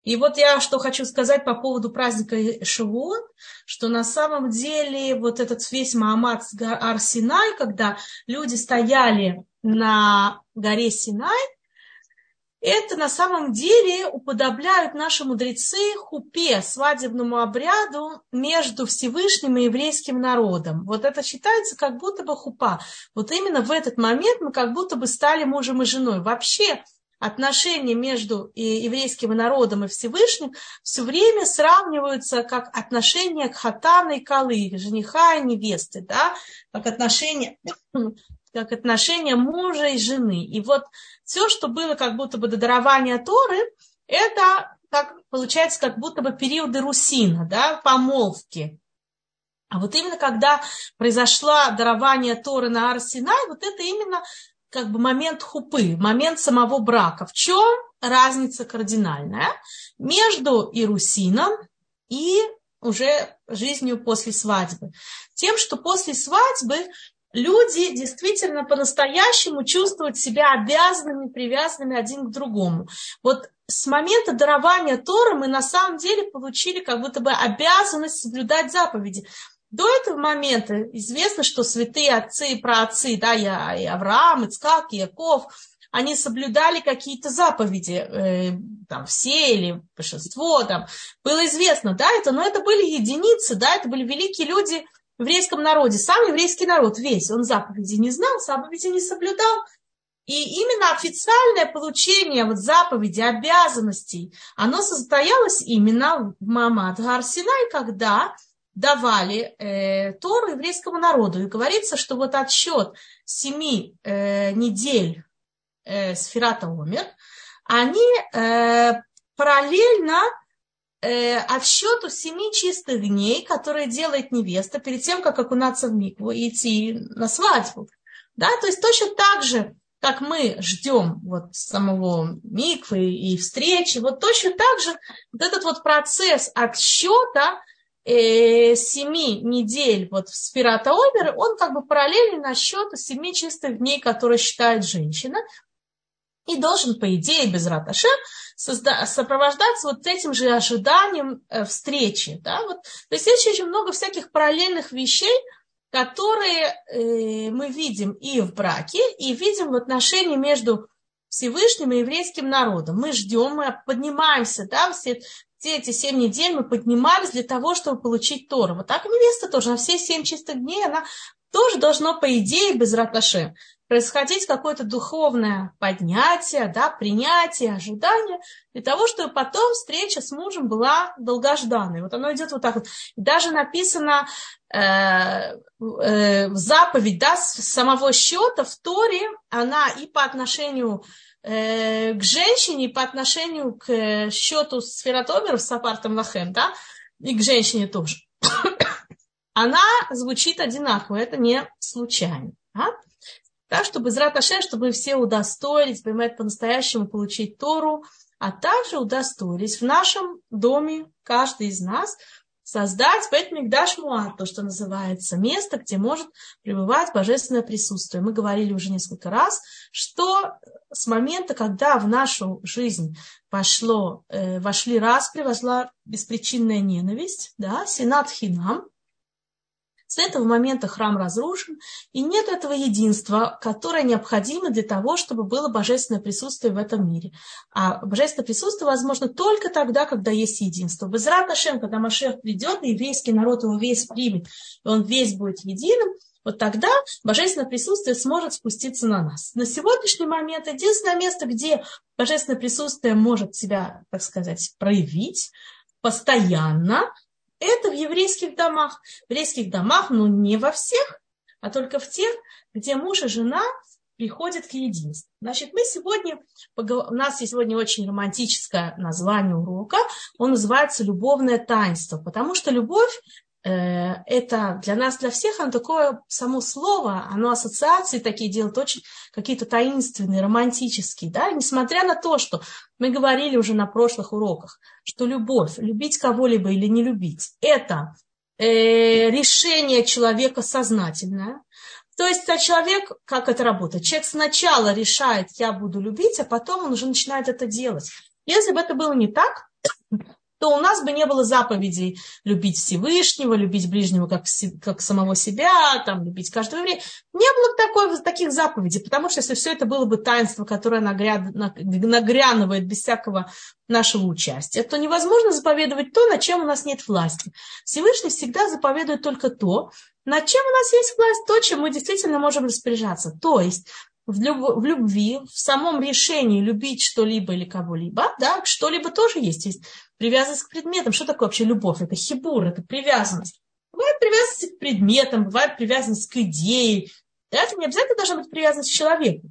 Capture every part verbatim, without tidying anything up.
И вот я что хочу сказать по поводу праздника Шавуот, что на самом деле вот этот весь Маамад Ар-Синай, когда люди стояли на горе Синай, это на самом деле уподобляют наши мудрецы хупе, свадебному обряду между Всевышним и еврейским народом. Вот это считается как будто бы хупа. Вот именно в этот момент мы как будто бы стали мужем и женой. Вообще отношения между еврейским народом и Всевышним все время сравниваются как отношения к хатану и калы, жениха и невесты, да? Как отношения, как отношения мужа и жены. И вот все, что было как будто бы до дарования Торы, это как, получается как будто бы периоды русина, да, помолвки. А вот именно когда произошло дарование Торы на Ар-Синай, вот это именно как бы момент хупы, момент самого брака. В чем разница кардинальная между ирусином и уже жизнью после свадьбы? Тем, что после свадьбы люди действительно по-настоящему чувствуют себя обязанными, привязанными один к другому. Вот с момента дарования Торы мы на самом деле получили как будто бы обязанность соблюдать заповеди. До этого момента известно, что святые отцы и праотцы, да, и Авраам, Ицхак, и Яков, они соблюдали какие-то заповеди, э, там, все или большинство, там, было известно, да, это, но это были единицы, да, это были великие люди в еврейском народе. Сам еврейский народ весь, он заповеди не знал, заповеди не соблюдал. И именно официальное получение вот заповедей, обязанностей, оно состоялось именно в Маамад Ар-Синай, когда давали э, Тору еврейскому народу. И говорится, что вот отсчет семи э, недель э, Сфират ха-Омер, они э, параллельно э, отсчету семи чистых дней, которые делает невеста перед тем, как окунаться в микву и идти на свадьбу. Да? То есть точно так же, как мы ждем вот самого миквы и встречи, вот точно так же вот этот вот процесс отсчета семи недель вот в Сфират ха-Омер, он как бы параллельно насчету семи чистых дней, которые считает женщина, и должен, по идее, безрат Ашем, сопровождаться вот этим же ожиданием встречи. Да? Вот, то есть есть очень много всяких параллельных вещей, которые э, мы видим и в браке, и видим в отношении между Всевышним и еврейским народом. Мы ждем, мы поднимаемся, да, все, все эти семь недель мы поднимались для того, чтобы получить Тору. Вот так невеста тоже на все семь чистых дней, она тоже должна, по идее, безрат Ашем, происходить какое-то духовное поднятие, да, принятие, ожидание, для того, чтобы потом встреча с мужем была долгожданной. Вот оно идет вот так вот. Даже написано э, э, в заповедь, да, с самого счета в Торе, она и по отношению э, к женщине, и по отношению к счету Сфират ха-Омер с Сапартом Лахем, да, и к женщине тоже. Она звучит одинаково, это не случайно. Да? Так, чтобы безрат Ашем, чтобы мы все удостоились, понимаете, по-настоящему получить Тору, а также удостоились в нашем доме, каждый из нас, создать бейт микдаш муат, то, что называется, место, где может пребывать божественное присутствие. Мы говорили уже несколько раз, что с момента, когда в нашу жизнь пошло, э, вошли распри, вошла беспричинная ненависть, да, синат хинам, с этого момента храм разрушен, и нет этого единства, которое необходимо для того, чтобы было божественное присутствие в этом мире. А божественное присутствие возможно только тогда, когда есть единство. Безрат Ашем, когда Машиах придет, и еврейский народ его весь примет, и он весь будет единым, вот тогда божественное присутствие сможет спуститься на нас. На сегодняшний момент единственное место, где божественное присутствие может себя, так сказать, проявить постоянно, это в еврейских домах. В еврейских домах, но не во всех, а только в тех, где муж и жена приходят к единству. Значит, мы сегодня, у нас сегодня очень романтическое название урока, он называется «Любовное таинство», потому что любовь, э, это для нас, для всех, оно такое само слово, оно ассоциации такие делает, очень какие-то таинственные, романтические, да, несмотря на то, что мы говорили уже на прошлых уроках, что любовь, любить кого-либо или не любить, это э, решение человека сознательное. То есть а человек, как это работает? Человек сначала решает, я буду любить, а потом он уже начинает это делать. Если бы это было не так, то у нас бы не было заповедей любить Всевышнего, любить ближнего как, как самого себя, там, любить каждого еврея. Не было бы такой, таких заповедей, потому что если все это было бы таинство, которое нагря... нагрянывает без всякого нашего участия, то невозможно заповедовать то, над чем у нас нет власти. Всевышний всегда заповедует только то, над чем у нас есть власть, то, чем мы действительно можем распоряжаться. То есть в, люб... в любви, в самом решении любить что-либо или кого-либо, да, что-либо тоже есть. Есть привязанность к предметам. Что такое вообще любовь? Это хибур, это привязанность. Бывает привязанность к предметам, бывает привязанность к идее. Это не обязательно должна быть привязанность к человеку.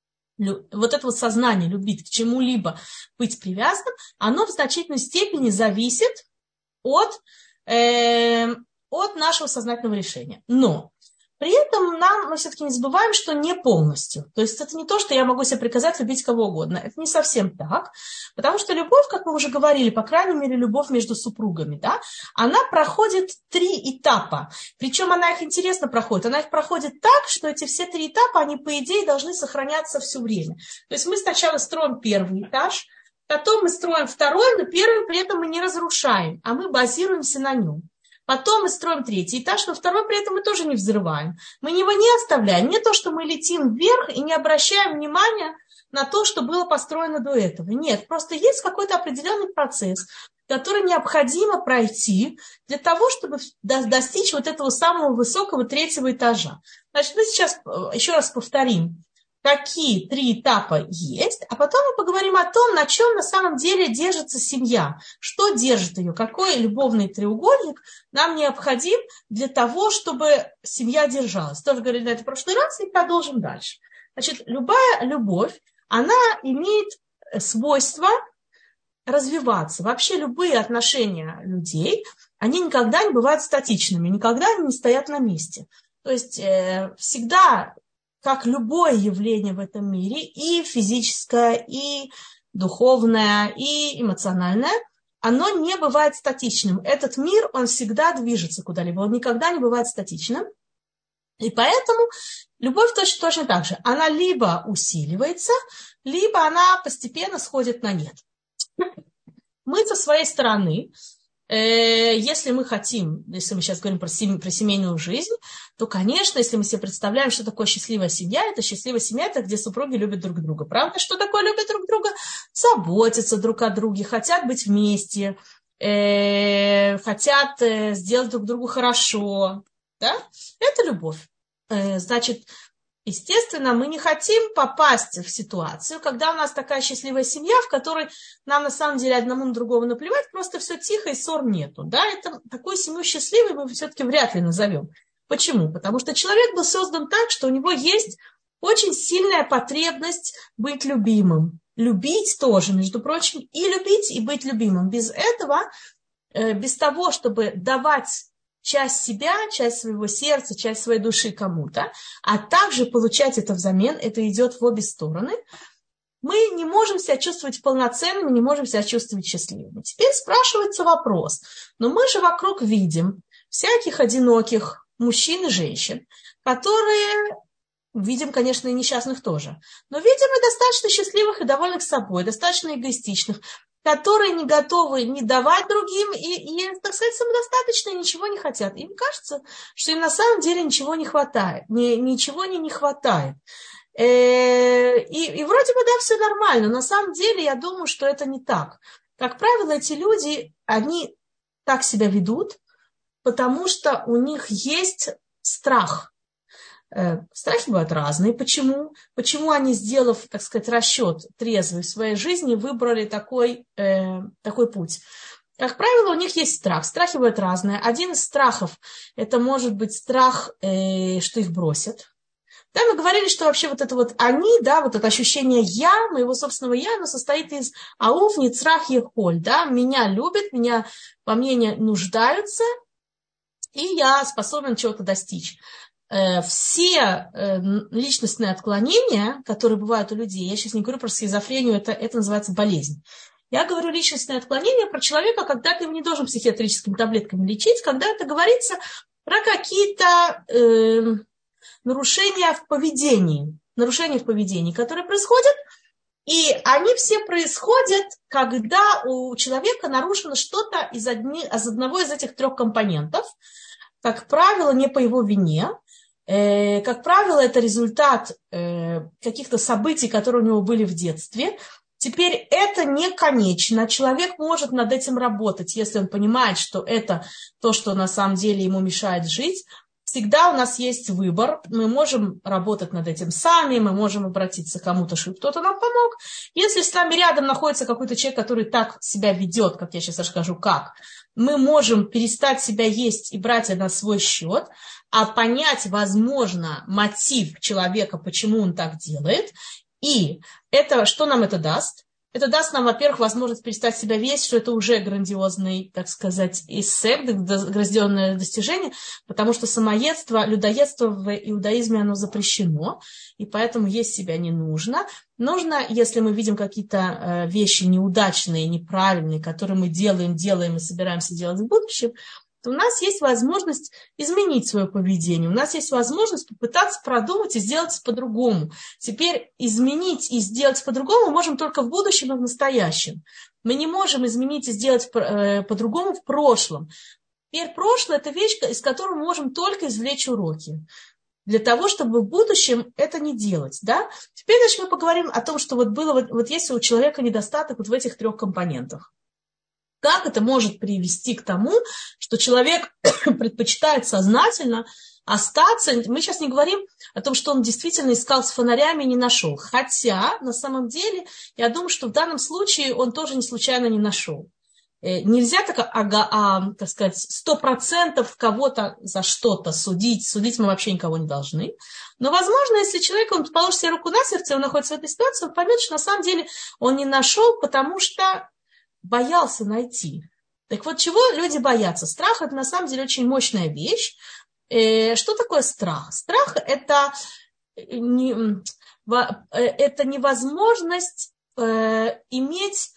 Вот это вот сознание любить к чему-либо, быть привязанным, оно в значительной степени зависит от... Э... от нашего сознательного решения. Но при этом нам, мы все-таки не забываем, что не полностью. То есть это не то, что я могу себе приказать любить кого угодно. Это не совсем так. Потому что любовь, как мы уже говорили, по крайней мере, любовь между супругами, да, она проходит три этапа. Причем она их интересно проходит. Она их проходит так, что эти все три этапа, они, по идее, должны сохраняться все время. То есть мы сначала строим первый этаж, потом мы строим второй, но первый при этом мы не разрушаем, а мы базируемся на нем. Потом мы строим третий этаж, но второй при этом мы тоже не взрываем. Мы его не оставляем. Не то, что мы летим вверх и не обращаем внимания на то, что было построено до этого. Нет, просто есть какой-то определенный процесс, который необходимо пройти для того, чтобы достичь вот этого самого высокого третьего этажа. Значит, мы сейчас еще раз повторим, какие три этапа есть, а потом мы поговорим о том, на чем на самом деле держится семья, что держит ее, какой любовный треугольник нам необходим для того, чтобы семья держалась. Тоже говорили на это в прошлый раз и продолжим дальше. Значит, любая любовь, она имеет свойство развиваться. Вообще любые отношения людей, они никогда не бывают статичными, никогда они не стоят на месте. То есть э, всегда... как любое явление в этом мире, и физическое, и духовное, и эмоциональное, оно не бывает статичным. Этот мир, он всегда движется куда-либо, он никогда не бывает статичным. И поэтому любовь точно, точно так же. Она либо усиливается, либо она постепенно сходит на нет. Мы со своей стороны, если мы хотим, если мы сейчас говорим про, семь, про семейную жизнь, то, конечно, если мы себе представляем, что такое счастливая семья, это счастливая семья, это где супруги любят друг друга. Правда? Что такое любят друг друга? Заботятся друг о друге, хотят быть вместе, э, хотят э, сделать друг другу хорошо. Да? Это любовь. Э, значит, естественно, мы не хотим попасть в ситуацию, когда у нас такая счастливая семья, в которой нам на самом деле одному на другого наплевать, просто все тихо и ссор нету. Да? Это, такую семью счастливой мы все-таки вряд ли назовем. Почему? Потому что человек был создан так, что у него есть очень сильная потребность быть любимым. Любить тоже, между прочим, и любить, и быть любимым. Без этого, без того, чтобы давать часть себя, часть своего сердца, часть своей души кому-то, а также получать это взамен, это идет в обе стороны, мы не можем себя чувствовать полноценными, не можем себя чувствовать счастливыми. Теперь спрашивается вопрос, но мы же вокруг видим всяких одиноких мужчин и женщин, которые, видим, конечно, и несчастных тоже, но видим и достаточно счастливых и довольных собой, достаточно эгоистичных, которые не готовы не давать другим и, и, так сказать, самодостаточно ничего не хотят. Им кажется, что им на самом деле ничего не хватает, ни, ничего не, не хватает. И, и вроде бы, да, все нормально, но на самом деле я думаю, что это не так. Как правило, эти люди, они так себя ведут, потому что у них есть страх. Страхи бывают разные. Почему? Почему они, сделав, так сказать, расчет трезвый в своей жизни, выбрали такой, э, такой путь? Как правило, у них есть страх. Страхи бывают разные. Один из страхов – это может быть страх, э, что их бросят. Да, мы говорили, что вообще вот это вот они, да, вот это ощущение «я», моего собственного «я», оно состоит из «ауф, ницрах, ехоль», да, меня любят, меня, во мне не нуждаются, и я способен чего-то достичь. Все личностные отклонения, которые бывают у людей, я сейчас не говорю про шизофрению, это, это называется болезнь. Я говорю личностные отклонения про человека, когда ты его не должен психиатрическими таблетками лечить, когда это говорится про какие-то э, нарушения в поведении, нарушения в поведении, которые происходят И они все происходят, когда у человека нарушено что-то из, одни, из одного из этих трех компонентов. Как правило, не по его вине. Э, как правило, это результат э, каких-то событий, которые у него были в детстве. Теперь это не конечно. Человек может над этим работать, если он понимает, что это то, что на самом деле ему мешает жить. Всегда у нас есть выбор. Мы можем работать над этим сами, мы можем обратиться к кому-то, чтобы кто-то нам помог. Если с нами рядом находится какой-то человек, который так себя ведет, как я сейчас расскажу, как, мы можем перестать себя есть и брать это на свой счет, а понять, возможно, мотив человека, почему он так делает. И это, что нам это даст? Это даст нам, во-первых, возможность перестать себя весить, что это уже грандиозный, так сказать, эссек, грандиозное достижение, потому что самоедство, людоедство в иудаизме, оно запрещено, и поэтому есть себя не нужно. Нужно, если мы видим какие-то вещи неудачные, неправильные, которые мы делаем, делаем и собираемся делать в будущем, то у нас есть возможность изменить свое поведение, у нас есть возможность попытаться продумать и сделать по-другому. Теперь изменить и сделать по-другому мы можем только в будущем и в настоящем. Мы не можем изменить и сделать по-другому в прошлом. Теперь прошлое – это вещь, из которой мы можем только извлечь уроки. Для того, чтобы в будущем это не делать. Да? Теперь значит, мы поговорим о том, что вот было, вот, вот если у человека недостаток вот в этих трех компонентах. Как это может привести к тому, что человек предпочитает сознательно остаться. Мы сейчас не говорим о том, что он действительно искал с фонарями и не нашел. Хотя, на самом деле, я думаю, что в данном случае он тоже не случайно не нашел. Нельзя так, ага, а, так сказать, сто процентов кого-то за что-то судить. Судить мы вообще никого не должны. Но, возможно, если человек, он положит себе руку на сердце, он находится в этой ситуации, он поймет, что на самом деле он не нашел, потому что боялся найти. Так вот, чего люди боятся? Страх – это на самом деле очень мощная вещь. Что такое страх? Страх – это, не, это невозможность иметь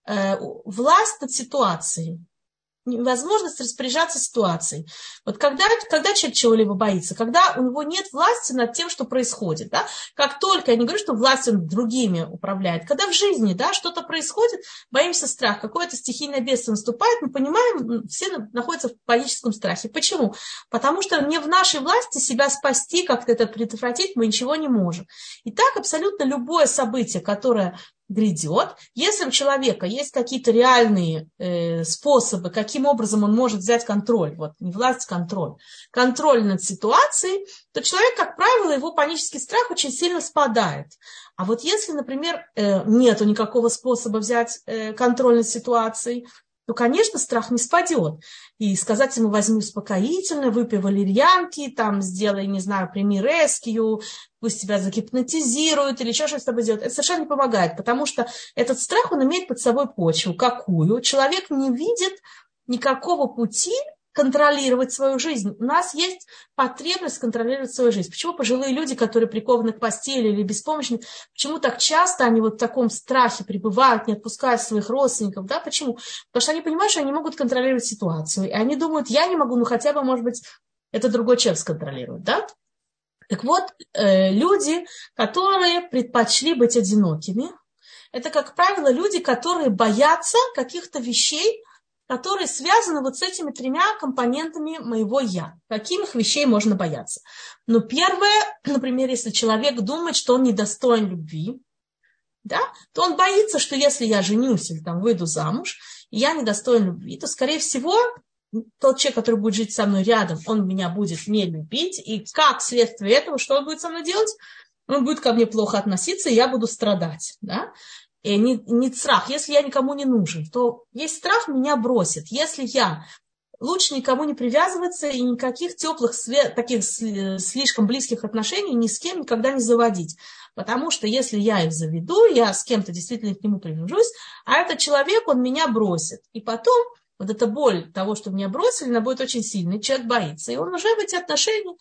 власть над ситуацией. Невозможность распоряжаться ситуацией. Вот когда, когда человек чего-либо боится, когда у него нет власти над тем, что происходит, да, как только, я не говорю, что власть он другими управляет, когда в жизни, да, что-то происходит, боимся страха, какое-то стихийное бедствие наступает, мы понимаем, все находятся в паническом страхе. Почему? Потому что не в нашей власти себя спасти, как-то это предотвратить, мы ничего не можем. И так абсолютно любое событие, которое грядет, если у человека есть какие-то реальные э, способы, каким образом он может взять контроль, вот не власть, контроль, контроль над ситуацией, то человек, как правило, его панический страх очень сильно спадает. А вот если, например, э, нету никакого способа взять э, контроль над ситуацией, то, конечно, страх не спадет. И сказать ему: возьми успокоительное, выпей валерьянки, там, сделай, не знаю, прими рескью, пусть тебя загипнотизируют или еще что-то с тобой делают, это совершенно не помогает, потому что этот страх, он имеет под собой почву. Какую? Человек не видит никакого пути контролировать свою жизнь. У нас есть потребность контролировать свою жизнь. Почему пожилые люди, которые прикованы к постели или беспомощны, почему так часто они вот в таком страхе пребывают, не отпускают своих родственников? Да? Почему? Потому что они понимают, что они не могут контролировать ситуацию. И они думают: я не могу, ну хотя бы, может быть, это другой человек сконтролирует. Да? Так вот, э, люди, которые предпочли быть одинокими, это, как правило, люди, которые боятся каких-то вещей, которые связаны вот с этими тремя компонентами моего «я». Каких вещей можно бояться? Ну, первое, например, если человек думает, что он недостоин любви, да, то он боится, что если я женюсь или там выйду замуж, и я недостоин любви, то, скорее всего, тот человек, который будет жить со мной рядом, он меня будет не любить, и как следствие этого, что он будет со мной делать? Он будет ко мне плохо относиться, и я буду страдать, да? И не, не страх. Если я никому не нужен, то есть страх меня бросит. Если я лучше никому не привязываться и никаких теплых, таких слишком близких отношений ни с кем никогда не заводить. Потому что если я их заведу, я с кем-то действительно к нему привяжусь, а этот человек, он меня бросит. И потом вот эта боль того, что меня бросили, она будет очень сильной. Человек боится. И он уже в эти отношения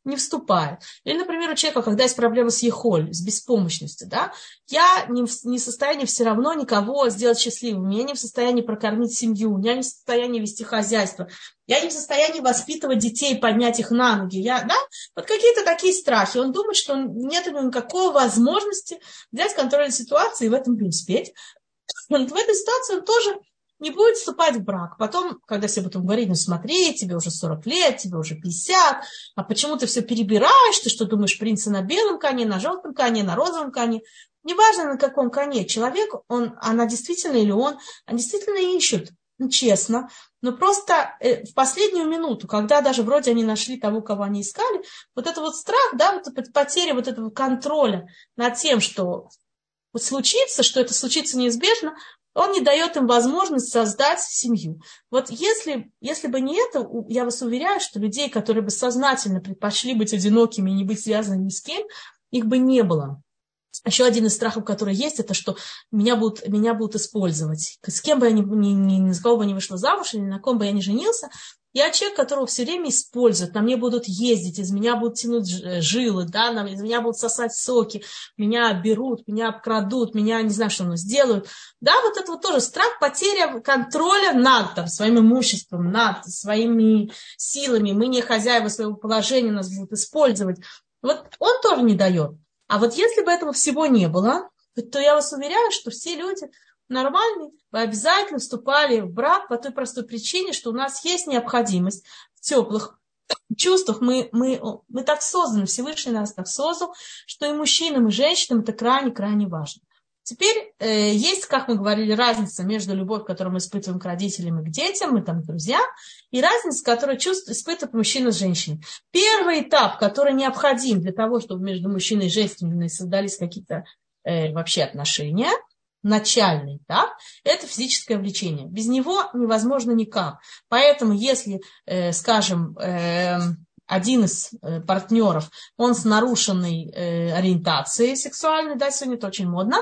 не вступает. Или, например, у человека, когда есть проблема с ехоль, с беспомощностью, да, я не в, не в состоянии все равно никого сделать счастливым, я не в состоянии прокормить семью, я не в состоянии вести хозяйство, я не в состоянии воспитывать детей, поднять их на ноги, я, да, вот какие-то такие страхи. Он думает, что нет у него никакой возможности взять контроль над ситуацией и в этом преуспеть. Вот в этой ситуации он тоже не будет вступать в брак. Потом, когда все будут говорить, ну смотри, тебе уже сорок лет, тебе уже пятьдесят, а почему ты все перебираешь, ты что думаешь, принца на белом коне, на желтом коне, на розовом коне? Неважно, на каком коне. Человек, он, она действительно или он, они действительно ищут, ну, честно, но просто э, в последнюю минуту, когда даже вроде они нашли того, кого они искали, вот это вот страх, да, вот потеря вот этого контроля над тем, что вот случится, что это случится неизбежно, он не дает им возможность создать семью. Вот если, если бы не это, я вас уверяю, что людей, которые бы сознательно предпочли быть одинокими и не быть связанными ни с кем, их бы не было. Еще один из страхов, который есть, это что меня будут, меня будут использовать. С кем бы я ни, ни, ни, ни за кого бы не вышла замуж, или на ком бы я ни женился, я человек, которого все время используют, на мне будут ездить, из меня будут тянуть жилы, да, из меня будут сосать соки, меня берут, меня обкрадут, меня не знаю, что ну, сделают. Да, вот это вот тоже страх, потеря контроля над там, своим имуществом, над своими силами. Мы не хозяева своего положения, нас будут использовать. Вот он тоже не дает. А вот если бы этого всего не было, то я вас уверяю, что все люди нормальные бы обязательно вступали в брак по той простой причине, что у нас есть необходимость в теплых чувствах. Мы, мы, мы так созданы, Всевышний нас так создал, что и мужчинам, и женщинам это крайне-крайне важно. Теперь э, есть, как мы говорили, разница между любовью, которую мы испытываем к родителям и к детям, мы там друзья, и разница, которую чувствует, испытывает мужчина с женщиной. Первый этап, который необходим для того, чтобы между мужчиной и женщиной создались какие-то э, вообще отношения, начальный этап, это физическое влечение. Без него невозможно никак. Поэтому, если, э, скажем, э, один из э, партнеров, он с нарушенной э, ориентацией сексуальной, да, сегодня это очень модно,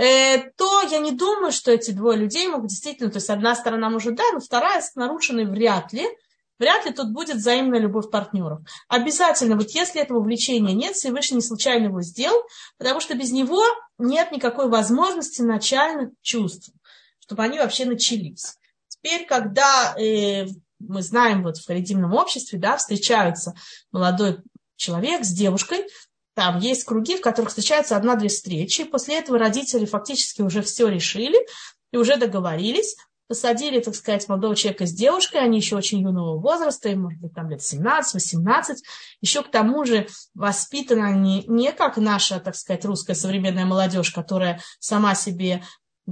э, то я не думаю, что эти двое людей могут действительно, то есть одна сторона может, да, но вторая с нарушенной вряд ли, вряд ли тут будет взаимная любовь партнеров. Обязательно, вот если этого влечения нет, Всевышний не случайно его сделал, потому что без него нет никакой возможности начальных чувств, чтобы они вообще начались. Теперь, когда э, мы знаем, вот в харидимном обществе, да, встречаются молодой человек с девушкой, там есть круги, в которых встречаются одна-две встречи, и после этого родители фактически уже все решили и уже договорились, посадили, так сказать, молодого человека с девушкой, они еще очень юного возраста, им, может быть, там лет семнадцать-восемнадцать, еще к тому же воспитаны они не как наша, так сказать, русская современная молодежь, которая сама себе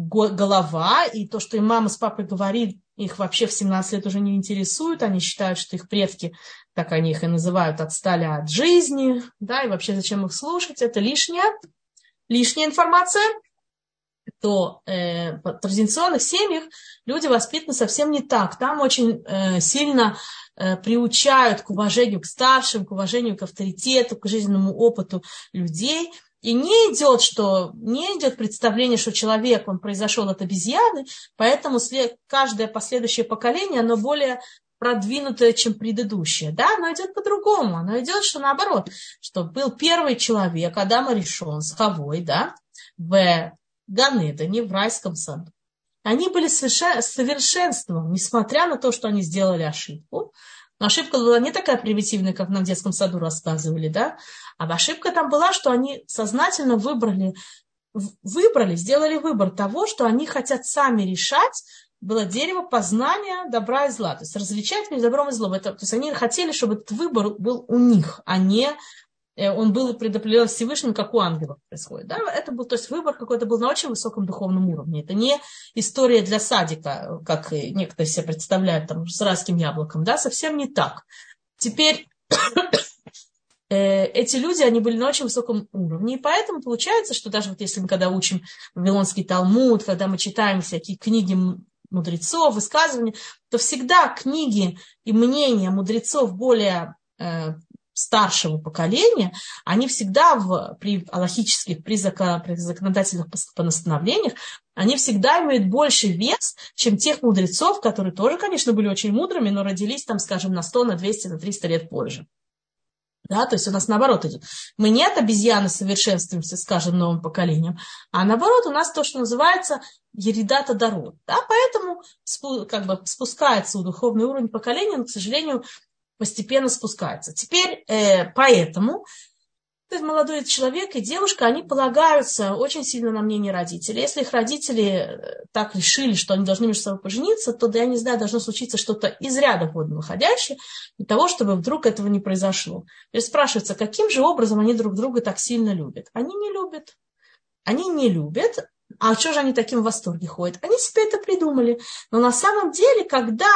голова, и то, что им мама с папой говорит, их вообще в семнадцать лет уже не интересует, они считают, что их предки, так они их и называют, отстали от жизни, да, и вообще зачем их слушать, это лишняя, лишняя информация. То э, в традиционных семьях люди воспитаны совсем не так. Там очень э, сильно э, приучают к уважению к старшим, к уважению к авторитету, к жизненному опыту людей. И не идет, что, не идет представление, что человек, он произошел от обезьяны, поэтому каждое последующее поколение, оно более продвинутое, чем предыдущее. Да, оно идет по-другому. Оно идет, что наоборот, что был первый человек, Адам Аришон с Хавой, да, в Ганедане, в райском саду. Они были совершенством, несмотря на то, что они сделали ошибку. Но ошибка была не такая примитивная, как нам в детском саду рассказывали, да? А ошибка там была, что они сознательно выбрали, выбрали, сделали выбор того, что они хотят сами решать. Было дерево познания добра и зла. То есть различать между добром и злом. Это, то есть они хотели, чтобы этот выбор был у них, а не он был предопределен Всевышним, как у ангелов происходит. Да? Это был, то есть выбор какой-то был на очень высоком духовном уровне. Это не история для садика, как некоторые себе представляют там, с райским яблоком. Да? Совсем не так. Теперь э, эти люди, они были на очень высоком уровне. И поэтому получается, что даже вот если мы когда учим Вавилонский Талмуд, когда мы читаем всякие книги мудрецов, высказывания, то всегда книги и мнения мудрецов более э, старшего поколения, они всегда в, при алахических, при, закон, при законодательных постановлениях, они всегда имеют больше вес, чем тех мудрецов, которые тоже, конечно, были очень мудрыми, но родились там, скажем, на сто, на двести, на триста лет позже. Да, то есть у нас наоборот идет. Мы не от обезьяны совершенствуемся, скажем, новым поколением, а наоборот у нас то, что называется еридата дарот. Да, поэтому как бы спускается духовный уровень поколения, но, к сожалению, постепенно спускается. Теперь э, поэтому этот молодой человек и девушка, они полагаются очень сильно на мнение родителей. Если их родители так решили, что они должны между собой пожениться, то, да, я не знаю, должно случиться что-то из ряда вон выходящее, для того, чтобы вдруг этого не произошло. То есть спрашивается, каким же образом они друг друга так сильно любят? Они не любят. Они не любят. А что же они таким в восторге ходят? Они себе это придумали. Но на самом деле, когда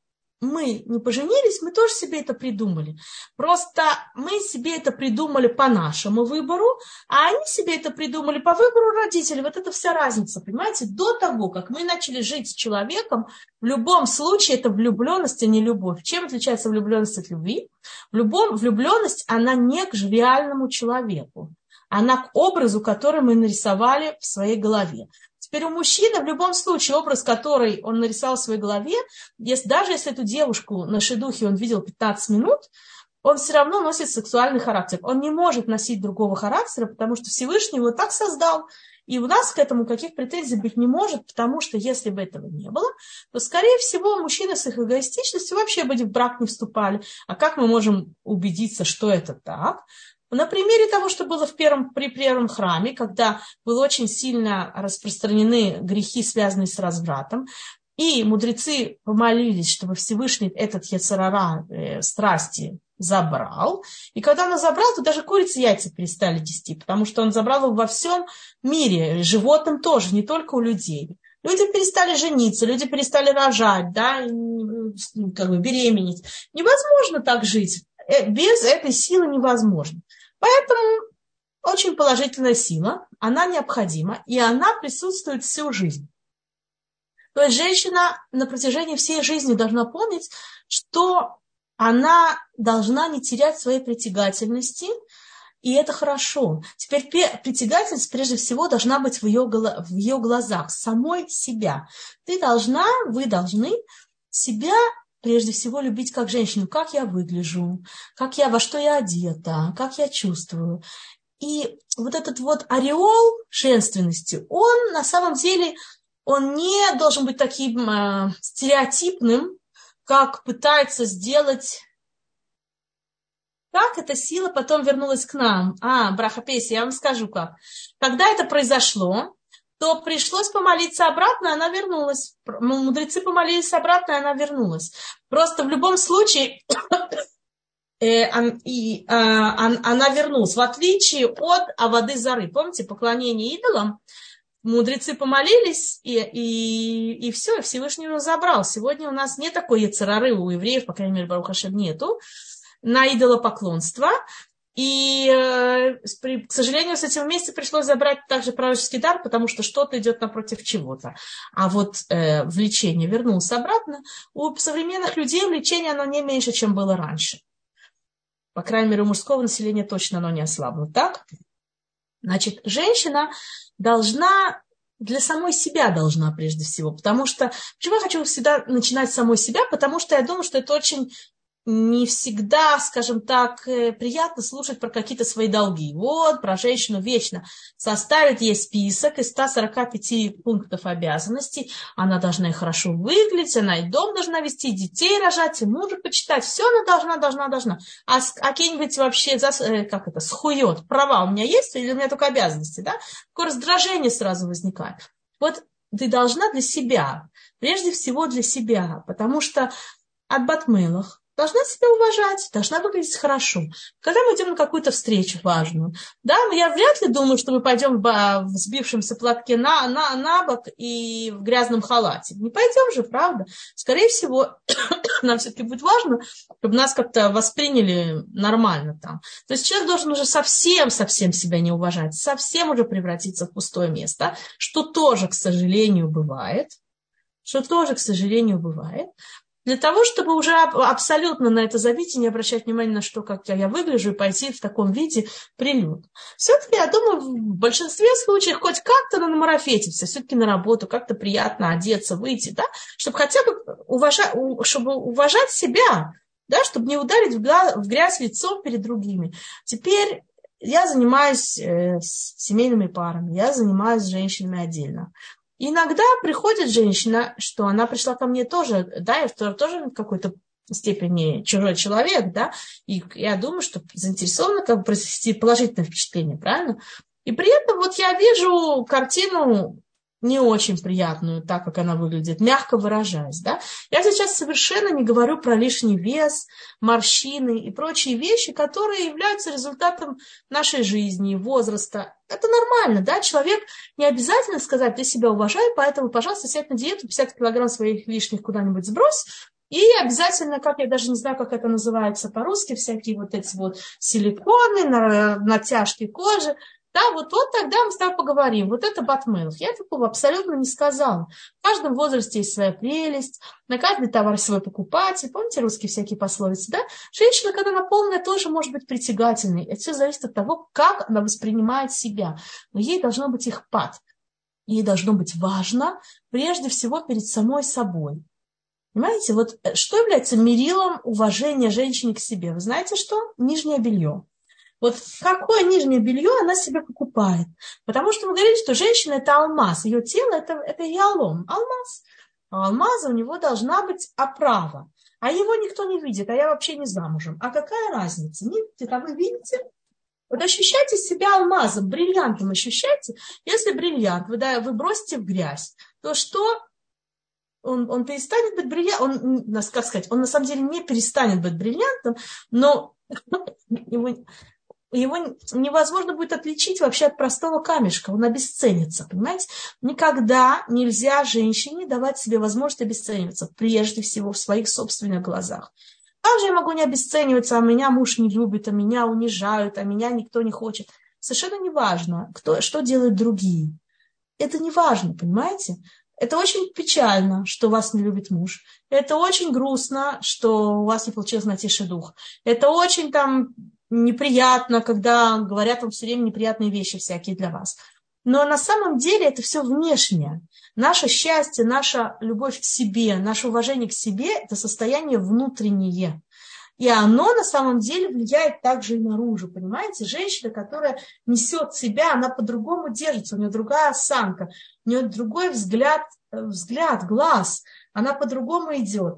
мы не поженились, мы тоже себе это придумали. Просто мы себе это придумали по нашему выбору, а они себе это придумали по выбору родителей. Вот это вся разница, понимаете? До того, как мы начали жить с человеком, в любом случае это влюбленность, а не любовь. Чем отличается влюбленность от любви? В любом влюбленность, она не к реальному человеку. Она к образу, который мы нарисовали в своей голове. Теперь у мужчины в любом случае образ, который он нарисовал в своей голове, если, даже если эту девушку на шидухе он видел пятнадцать минут, он все равно носит сексуальный характер. Он не может носить другого характера, потому что Всевышний его так создал. И у нас к этому каких претензий быть не может, потому что если бы этого не было, то, скорее всего, мужчины с их эгоистичностью вообще бы в брак не вступали. А как мы можем убедиться, что это так? На примере того, что было в первом, при первом храме, когда были очень сильно распространены грехи, связанные с развратом, и мудрецы помолились, чтобы Всевышний этот йецер ара, э, страсти забрал. И когда он забрал, то даже курицы яйца перестали нести, потому что он забрал его во всем мире, животным тоже, не только у людей. Люди перестали жениться, люди перестали рожать, да, как бы беременеть. Невозможно так жить. Без этой силы невозможно. Поэтому очень положительная сила, она необходима, и она присутствует всю жизнь. То есть женщина на протяжении всей жизни должна помнить, что она должна не терять своей притягательности, и это хорошо. Теперь притягательность прежде всего должна быть в ее, в ее глазах, самой себя. Ты должна, вы должны себя прежде всего любить как женщину, как я выгляжу, как я, во что я одета, как я чувствую. И вот этот вот ореол женственности, он на самом деле, он не должен быть таким э, стереотипным, как пытается сделать... Как эта сила потом вернулась к нам? А, Брахапеси, я вам скажу как. Когда это произошло, то пришлось помолиться обратно, она вернулась. Мудрецы помолились обратно, и она вернулась. Просто в любом случае э, и, э, она вернулась. В отличие от Авады Зары. Помните, поклонение идолам? Мудрецы помолились, и, и, и все, и Всевышний его забрал. Сегодня у нас нет такой йецер ары у евреев, по крайней мере, Барух Ашем нету, на идолопоклонство. И, к сожалению, с этим вместе пришлось забрать также пророческий дар, потому что что-то идет напротив чего-то. А вот э, влечение вернулось обратно. У современных людей влечение оно не меньше, чем было раньше. По крайней мере, у мужского населения точно оно не ослабло. Так? Значит, женщина должна, для самой себя должна прежде всего. Потому что, почему я хочу всегда начинать с самой себя? Потому что я думаю, что это очень... не всегда, скажем так, приятно слушать про какие-то свои долги. Вот, про женщину вечно составит ей список из ста сорока пяти пунктов обязанностей. Она должна и хорошо выглядеть, она и дом должна вести, и детей рожать, и мужа почитать. Все она должна, должна, должна. А, а какие-нибудь вообще, как это, схует, права у меня есть, или у меня только обязанности, да? Такое раздражение сразу возникает. Вот ты должна для себя, прежде всего для себя, потому что от Батмелах должна себя уважать, должна выглядеть хорошо. Когда мы идем на какую-то встречу важную, да, я вряд ли думаю, что мы пойдем в сбившемся платке на, на, на бок и в грязном халате. Не пойдем же, правда? Скорее всего, нам все-таки будет важно, чтобы нас как-то восприняли нормально там. То есть человек должен уже совсем-совсем себя не уважать, совсем уже превратиться в пустое место, что тоже, к сожалению, бывает. Что тоже, к сожалению, бывает. Для того, чтобы уже абсолютно на это забить и не обращать внимания на что, как я выгляжу, и пойти в таком виде прилюдно. Все-таки, я думаю, в большинстве случаев хоть как-то на марафетиться, все-таки на работу, как-то приятно одеться, выйти, да, чтобы хотя бы уважать, чтобы уважать себя. да, чтобы не ударить в грязь лицом перед другими. Теперь я занимаюсь э, с семейными парами, я занимаюсь с женщинами отдельно. Иногда приходит женщина, что она пришла ко мне тоже, да, я тоже в какой-то степени чужой человек, да, и я думаю, что заинтересована как бы произвести положительное впечатление, правильно? И при этом вот я вижу картину не очень приятную, так как она выглядит, мягко выражаясь, да. Я сейчас совершенно не говорю про лишний вес, морщины и прочие вещи, которые являются результатом нашей жизни, возраста. Это нормально, да, человек не обязательно сказать, ты себя уважай, поэтому, пожалуйста, сядь на диету, пятьдесят килограмм своих лишних куда-нибудь сбрось, и обязательно, как я даже не знаю, как это называется по-русски, всякие вот эти вот силиконы, натяжки кожи. Да, вот, вот тогда мы с тобой поговорим. Вот это батмейлах. Я такого абсолютно не сказала. В каждом возрасте есть своя прелесть, на каждый товар свой покупатель. Помните русские всякие пословицы, да? Женщина, когда она полная, тоже может быть притягательной. Это все зависит от того, как она воспринимает себя. Но ей должно быть ихпат. Ей должно быть важно, прежде всего, перед самой собой. Понимаете, вот что является мерилом уважения женщины к себе? Вы знаете что? Нижнее белье. Вот какое нижнее белье она себе покупает. Потому что мы говорили, что женщина – это алмаз, ее тело – это, это ялом, алмаз. А у алмаза у него должна быть оправа. А его никто не видит, а я вообще не замужем. А какая разница? Не видите, а вы видите? Вот ощущайте себя алмазом, бриллиантом ощущайте. Если бриллиант вы, да, вы бросите в грязь, то что? Он, он перестанет быть бриллиантом. Он, как сказать, он на самом деле не перестанет быть бриллиантом, но его... его невозможно будет отличить вообще от простого камешка, он обесценится, понимаете? Никогда нельзя женщине давать себе возможность обесцениваться, прежде всего в своих собственных глазах. Как же я могу не обесцениваться, а меня муж не любит, а меня унижают, а меня никто не хочет? Совершенно не важно, кто, что делают другие. Это не важно, понимаете? Это очень печально, что вас не любит муж. Это очень грустно, что у вас не получилось найти шидух. Это очень там неприятно, когда говорят вам все время неприятные вещи всякие для вас. Но на самом деле это все внешнее. Наше счастье, наша любовь к себе, наше уважение к себе – это состояние внутреннее. И оно на самом деле влияет также и наружу, понимаете? Женщина, которая несет себя, она по-другому держится, у нее другая осанка, у нее другой взгляд, взгляд, глаз, она по-другому идет.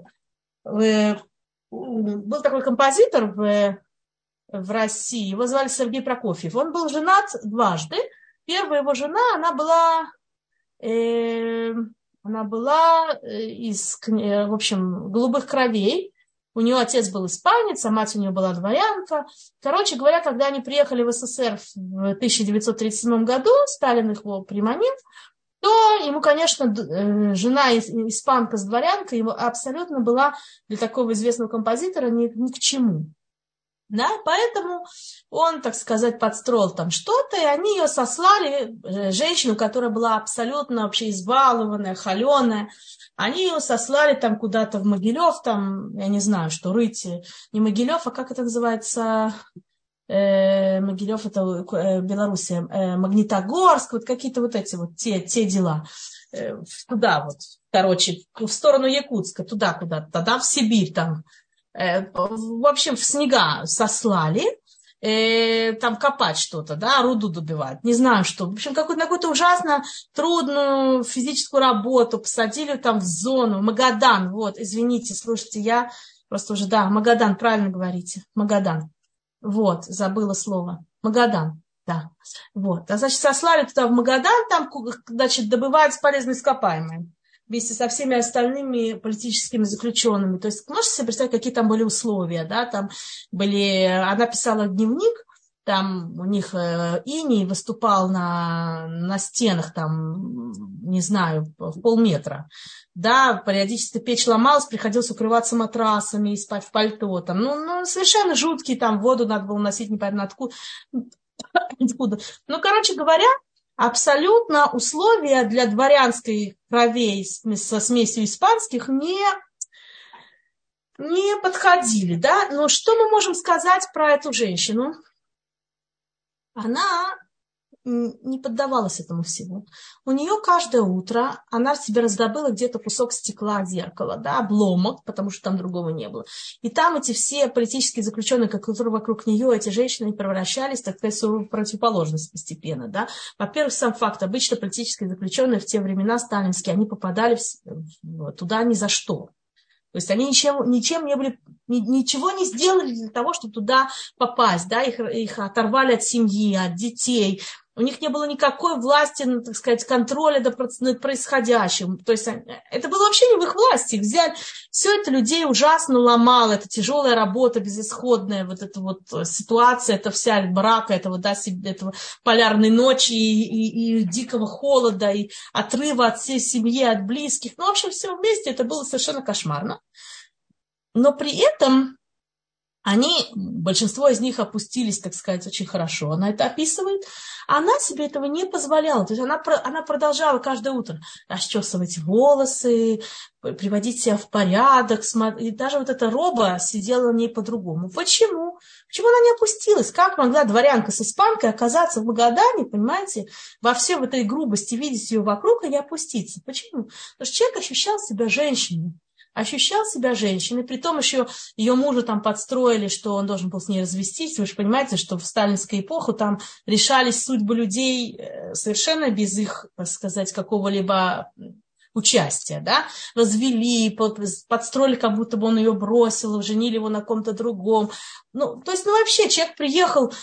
Был такой композитор в, в России, его звали Сергей Прокофьев. Он был женат дважды. Первая его жена, она была, э, она была из, в общем, голубых кровей. У нее отец был испанец, а мать у нее была дворянка. Короче говоря, когда они приехали в СССР в тысяча девятьсот тридцать седьмом году, Сталин их его приманил, то ему, конечно, жена испанка с дворянкой ему абсолютно была для такого известного композитора ни, ни к чему. Да, поэтому он, так сказать, подстроил там что-то, и они ее сослали, женщину, которая была абсолютно вообще избалованная, холеная, они ее сослали там куда-то в Могилев, там, я не знаю, что рыть, не Могилев, а как это называется, э, Могилев, это э, Белоруссия, э, Магнитогорск, вот какие-то вот эти вот те, те дела, э, туда вот, короче, в сторону Якутска, туда куда-то, тогда в Сибирь там. В общем, в снега сослали, э, там копать что-то, да, руду добивать, не знаю что. В общем, какую-то, какую-то ужасно трудную физическую работу посадили там в зону, в Магадан, вот, извините, слушайте, я просто уже, да, Магадан, правильно говорите, Магадан, вот, забыла слово, Магадан, да, вот, а значит, сослали туда в Магадан, там, значит, добывать полезные ископаемые. Вместе со всеми остальными политическими заключенными. То есть, можете себе представить, какие там были условия, да, там были, она писала дневник, там у них иней выступал на, на стенах, там, не знаю, в полметра, да, периодически печь ломалась, приходилось укрываться матрасами и спать в пальто, там, ну, ну совершенно жуткие, там, воду надо было носить непонятно откуда, откуда. Ну, короче говоря, абсолютно условия для дворянской кровей со смесью испанских не, не подходили, да? Но что мы можем сказать про эту женщину? Она не поддавалась этому всему. У нее каждое утро она в себе раздобыла где-то кусок стекла от зеркала, да, обломок, потому что там другого не было. И там эти все политические заключенные, которые вокруг нее, эти женщины превращались, так сказать, в противоположность постепенно. Да. Во-первых, сам факт, обычно политические заключенные в те времена сталинские, они попадали в, туда ни за что. То есть они ничем, ничем не были, ничего не сделали для того, чтобы туда попасть. Да? Их, их оторвали от семьи, от детей. У них не было никакой власти, ну, так сказать, контроля над происходящим. То есть это было вообще не в их власти. Их взяли. Все это людей ужасно ломало. Это тяжелая работа, безысходная, вот эта вот ситуация, это вся брака, этого, да, этого полярной ночи и, и, и дикого холода, и отрыва от всей семьи, от близких. Ну, в общем, все вместе это было совершенно кошмарно. Но при этом они, большинство из них опустились, так сказать, очень хорошо. Она это описывает. Она себе этого не позволяла. То есть она, она продолжала каждое утро расчесывать волосы, приводить себя в порядок. И даже вот эта роба сидела на ней по-другому. Почему? Почему она не опустилась? Как могла дворянка с испанкой оказаться в Магадане, понимаете, во всем этой грубости, видеть ее вокруг и не опуститься? Почему? Потому что человек ощущал себя женщиной. Ощущал себя женщиной, притом еще ее мужа там подстроили, что он должен был с ней развестись. Вы же понимаете, что в сталинскую эпоху там решались судьбы людей совершенно без их, так сказать, какого-либо участия, да, развели, подстроили, как будто бы он ее бросил, женили его на ком-то другом. Ну, то есть, ну, вообще, человек приехал,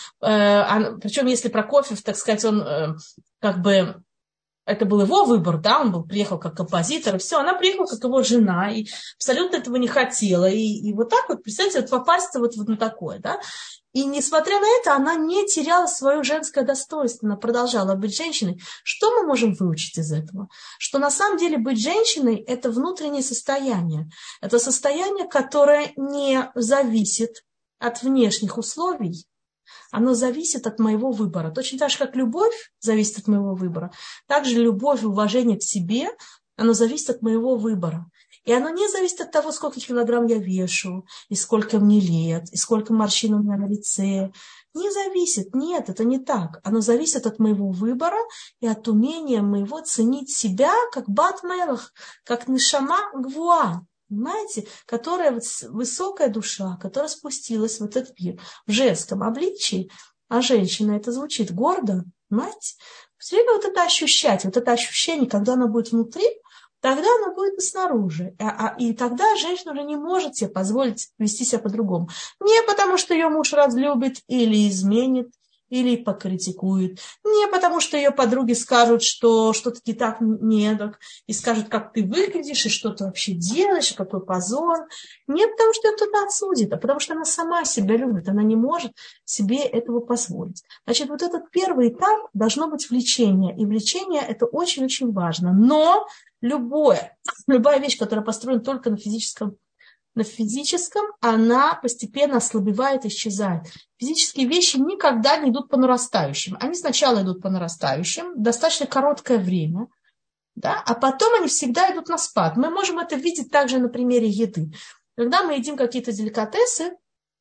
э, причем, если Прокофьев, так сказать, он э, как бы... Это был его выбор, да, он был, приехал как композитор, и все, она приехала как его жена, и абсолютно этого не хотела. И, и вот так вот, представьте, вот попасть вот, вот на такое, да. И несмотря на это, она не теряла свое женское достоинство, она продолжала быть женщиной. Что мы можем выучить из этого? Что на самом деле быть женщиной – это внутреннее состояние. Это состояние, которое не зависит от внешних условий. Оно зависит от моего выбора. Точно так же, как любовь зависит от моего выбора, так же любовь и уважение к себе, оно зависит от моего выбора. И оно не зависит от того, сколько килограмм я вешу, и сколько мне лет, и сколько морщин у меня на лице. Не зависит. Нет, это не так. Оно зависит от моего выбора и от умения моего ценить себя как бат мелах, как нешама гвуа. Понимаете, которая высокая душа, которая спустилась в этот мир в женском обличии, а женщина это звучит гордо, понимаете? Все время вот это ощущать, вот это ощущение, когда она будет внутри, тогда она будет и снаружи. А, а, и тогда женщина уже не может себе позволить вести себя по-другому. Не потому, что ее муж разлюбит или изменит, или покритикует. Не потому, что ее подруги скажут, что что-то не так, не так, и скажут, как ты выглядишь, и что ты вообще делаешь, какой позор. Не потому, что ее кто-то отсудит, а потому, что она сама себя любит, она не может себе этого позволить. Значит, вот этот первый этап должно быть влечение, и влечение это очень-очень важно. Но любое, любая вещь, которая построена только на физическом на физическом, она постепенно ослабевает, исчезает. Физические вещи никогда не идут по нарастающим. Они сначала идут по нарастающим, достаточно короткое время, да, а потом они всегда идут на спад. Мы можем это видеть также на примере еды. Когда мы едим какие-то деликатесы,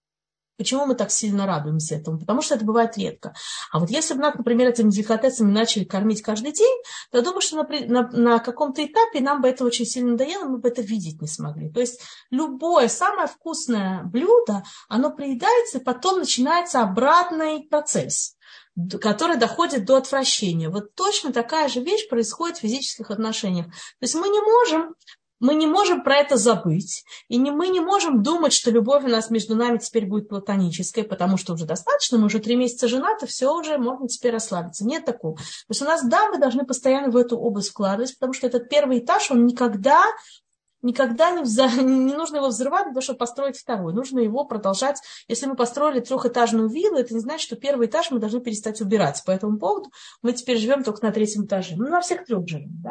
почему мы так сильно радуемся этому? Потому что это бывает редко. А вот если бы нас, например, этими деликатесами начали кормить каждый день, то я думаю, что на, на, на каком-то этапе нам бы это очень сильно надоело, мы бы это видеть не смогли. То есть любое самое вкусное блюдо, оно приедается, и потом начинается обратный процесс, который доходит до отвращения. Вот точно такая же вещь происходит в физических отношениях. То есть мы не можем... Мы не можем про это забыть, и не, мы не можем думать, что любовь у нас между нами теперь будет платонической, потому что уже достаточно, мы уже три месяца женаты, все уже, можно теперь расслабиться. Нет такого. То есть у нас, да, мы должны постоянно в эту область вкладывать, потому что этот первый этаж, он никогда, никогда не, вза... не нужно его взрывать для того, чтобы построить второй. Нужно его продолжать. Если мы построили трехэтажную виллу, это не значит, что первый этаж мы должны перестать убирать. По этому поводу мы теперь живем только на третьем этаже. Ну, на всех трех живем, да?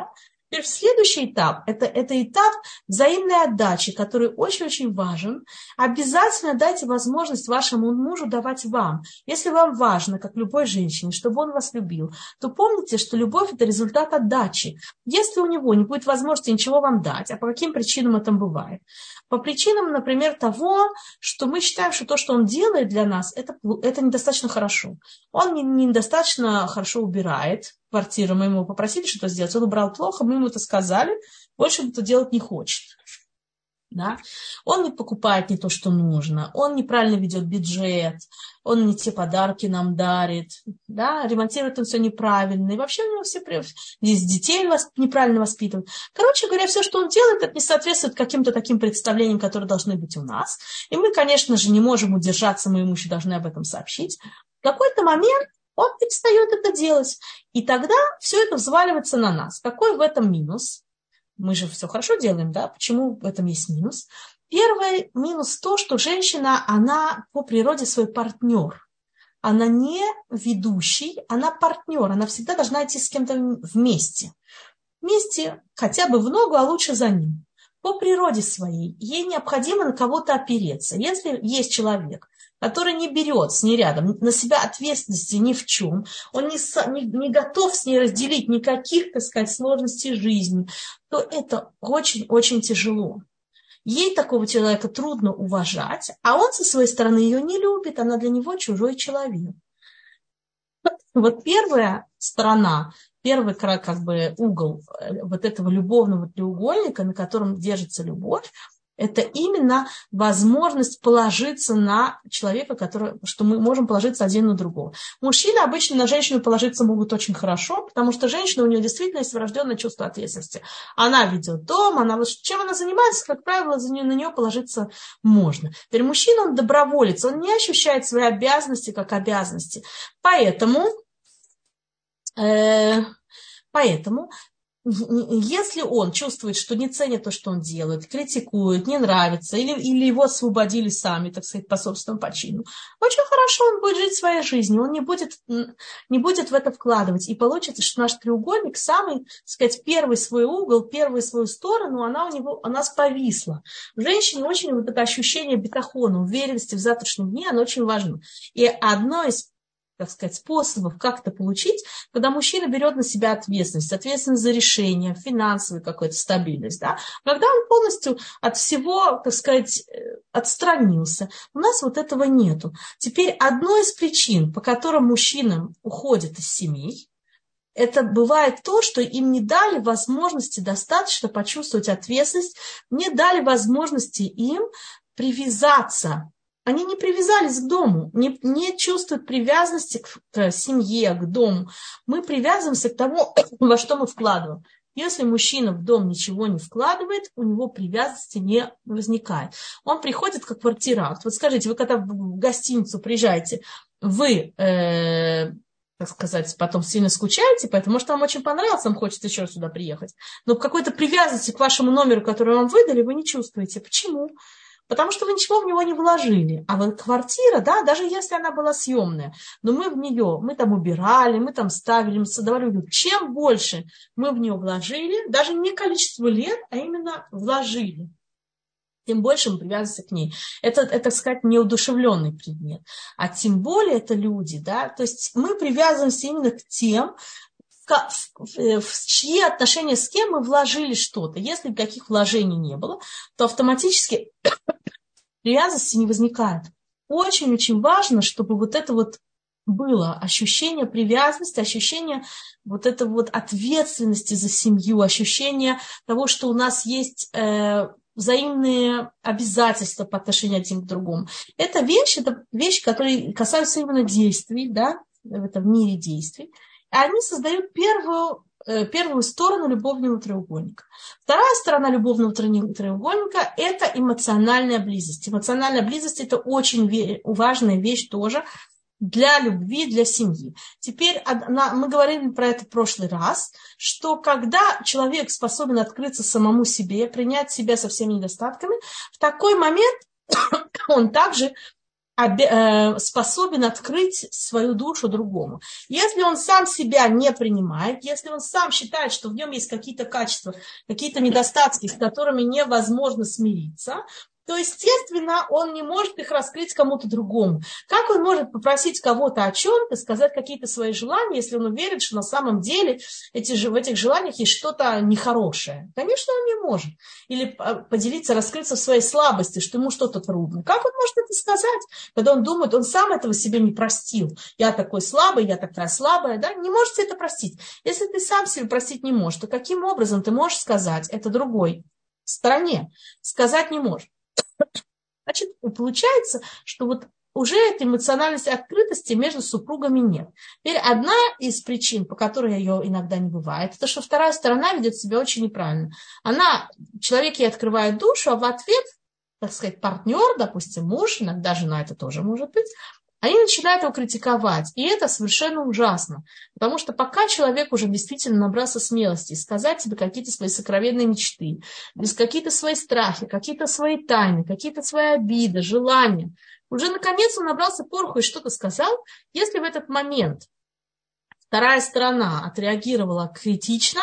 Теперь следующий этап, это, это этап взаимной отдачи, который очень-очень важен. Обязательно дайте возможность вашему мужу давать вам. Если вам важно, как любой женщине, чтобы он вас любил, то помните, что любовь – это результат отдачи. Если у него не будет возможности ничего вам дать, а по каким причинам это бывает? По причинам, например, того, что мы считаем, что то, что он делает для нас, это, это недостаточно хорошо. Он недостаточно хорошо убирает квартиру, мы ему попросили что-то сделать, он убрал плохо, мы ему это сказали, больше он это делать не хочет. Да? Он не покупает не то, что нужно, он неправильно ведет бюджет, он не те подарки нам дарит, да? Ремонтирует он все неправильно, и вообще у него все здесь детей неправильно воспитывают. Короче говоря, все, что он делает, это не соответствует каким-то таким представлениям, которые должны быть у нас. И мы, конечно же, не можем удержаться, мы ему еще должны об этом сообщить. В какой-то момент он перестает это делать, и тогда все это взваливается на нас. Какой в этом минус? Мы же все хорошо делаем, да? Почему в этом есть минус? Первый минус то, что женщина, она по природе свой партнер. Она не ведущий, она партнер. Она всегда должна идти с кем-то вместе. Вместе хотя бы в ногу, а лучше за ним. По природе своей ей необходимо на кого-то опереться. Если есть человек, который не берет с ней рядом, на себя ответственности ни в чем, он не, не, не готов с ней разделить никаких, так сказать, сложностей жизни, то это очень-очень тяжело. Ей такого человека трудно уважать, а он со своей стороны ее не любит, она для него чужой человек. Вот первая сторона, первый как бы угол вот этого любовного треугольника, на котором держится любовь, это именно возможность положиться на человека, который, что мы можем положиться один на другого. Мужчины обычно на женщину положиться могут очень хорошо, потому что женщина, у нее действительно есть врожденное чувство ответственности. Она ведет дом, она, чем она занимается, как правило, за нее, на нее положиться можно. Теперь мужчина, он доброволец, он не ощущает свои обязанности как обязанности. Поэтому, э, поэтому если он чувствует, что не ценит то, что он делает, критикует, не нравится, или, или его освободили сами, так сказать, по собственному почину, очень хорошо он будет жить своей жизнью, он не будет, не будет в это вкладывать. И получится, что наш треугольник, самый, так сказать, первый свой угол, первую свою сторону, она у него, у нас повисла. В женщине очень вот это ощущение бетахона, уверенности в завтрашнем дне, оно очень важно. И одно из так сказать, способов, как это получить, когда мужчина берет на себя ответственность, ответственность за решение, финансовую какую-то стабильность, да, когда он полностью от всего, так сказать, отстранился. У нас вот этого нету. Теперь одной из причин, по которым мужчинам уходят из семей, это бывает то, что им не дали возможности достаточно почувствовать ответственность, не дали возможности им привязаться. Они не привязались к дому, не, не чувствуют привязанности к, к семье, к дому. Мы привязываемся к тому, во что мы вкладываем. Если мужчина в дом ничего не вкладывает, у него привязанности не возникает. Он приходит как квартирант. Вот скажите, вы когда в гостиницу приезжаете, вы, э, так сказать, потом сильно скучаете, поэтому, может, вам очень понравилось, вам хочется еще раз сюда приехать. Но какой-то привязанности к вашему номеру, который вам выдали, вы не чувствуете. Почему? Потому что вы ничего в него не вложили. А вот квартира, да, даже если она была съемная, но мы в нее, мы там убирали, мы там ставили, мы создавали уют. Чем больше мы в нее вложили, даже не количество лет, а именно вложили, тем больше мы привязываемся к ней. Это, это, так сказать, неудушевленный предмет. А тем более это люди, да, то есть мы привязываемся именно к тем, в чьи отношения с кем мы вложили что-то. Если никаких вложений не было, то автоматически привязанности не возникает. Очень-очень важно, чтобы вот это вот было ощущение привязанности, ощущение вот этой вот ответственности за семью, ощущение того, что у нас есть э, взаимные обязательства по отношению один к другому. Это вещи, это вещи, которые касаются именно действий, да, в этом мире действий. Они создают первую, первую сторону любовного треугольника. Вторая сторона любовного треугольника – это эмоциональная близость. Эмоциональная близость – это очень важная вещь тоже для любви, для семьи. Теперь мы говорили про это в прошлый раз, что когда человек способен открыться самому себе, принять себя со всеми недостатками, в такой момент он также способен открыть свою душу другому. Если он сам себя не принимает, если он сам считает, что в нем есть какие-то качества, какие-то недостатки, с которыми невозможно смириться, то, естественно, он не может их раскрыть кому-то другому. Как он может попросить кого-то о чем-то, сказать какие-то свои желания, если он уверен, что на самом деле эти, в этих желаниях есть что-то нехорошее? Конечно, он не может. Или поделиться, раскрыться в своей слабости, что ему что-то трудно. Как он может это сказать, когда он думает, он сам этого себе не простил? Я такой слабый, я такая слабая, да? Не можете это простить. Если ты сам себе простить не можешь, то каким образом ты можешь сказать это другой стороне? Сказать не можешь. Значит, получается, что вот уже этой эмоциональности, открытости между супругами нет. Теперь одна из причин, по которой ее иногда не бывает, это что вторая сторона ведет себя очень неправильно. Она, человек ей открывает душу, а в ответ, так сказать, партнер, допустим, муж, иногда жена это тоже может быть, они начинают его критиковать. И это совершенно ужасно. Потому что пока человек уже действительно набрался смелости сказать тебе какие-то свои сокровенные мечты, какие-то свои страхи, какие-то свои тайны, какие-то свои обиды, желания, уже наконец он набрался пороху и что-то сказал, если в этот момент вторая сторона отреагировала критично,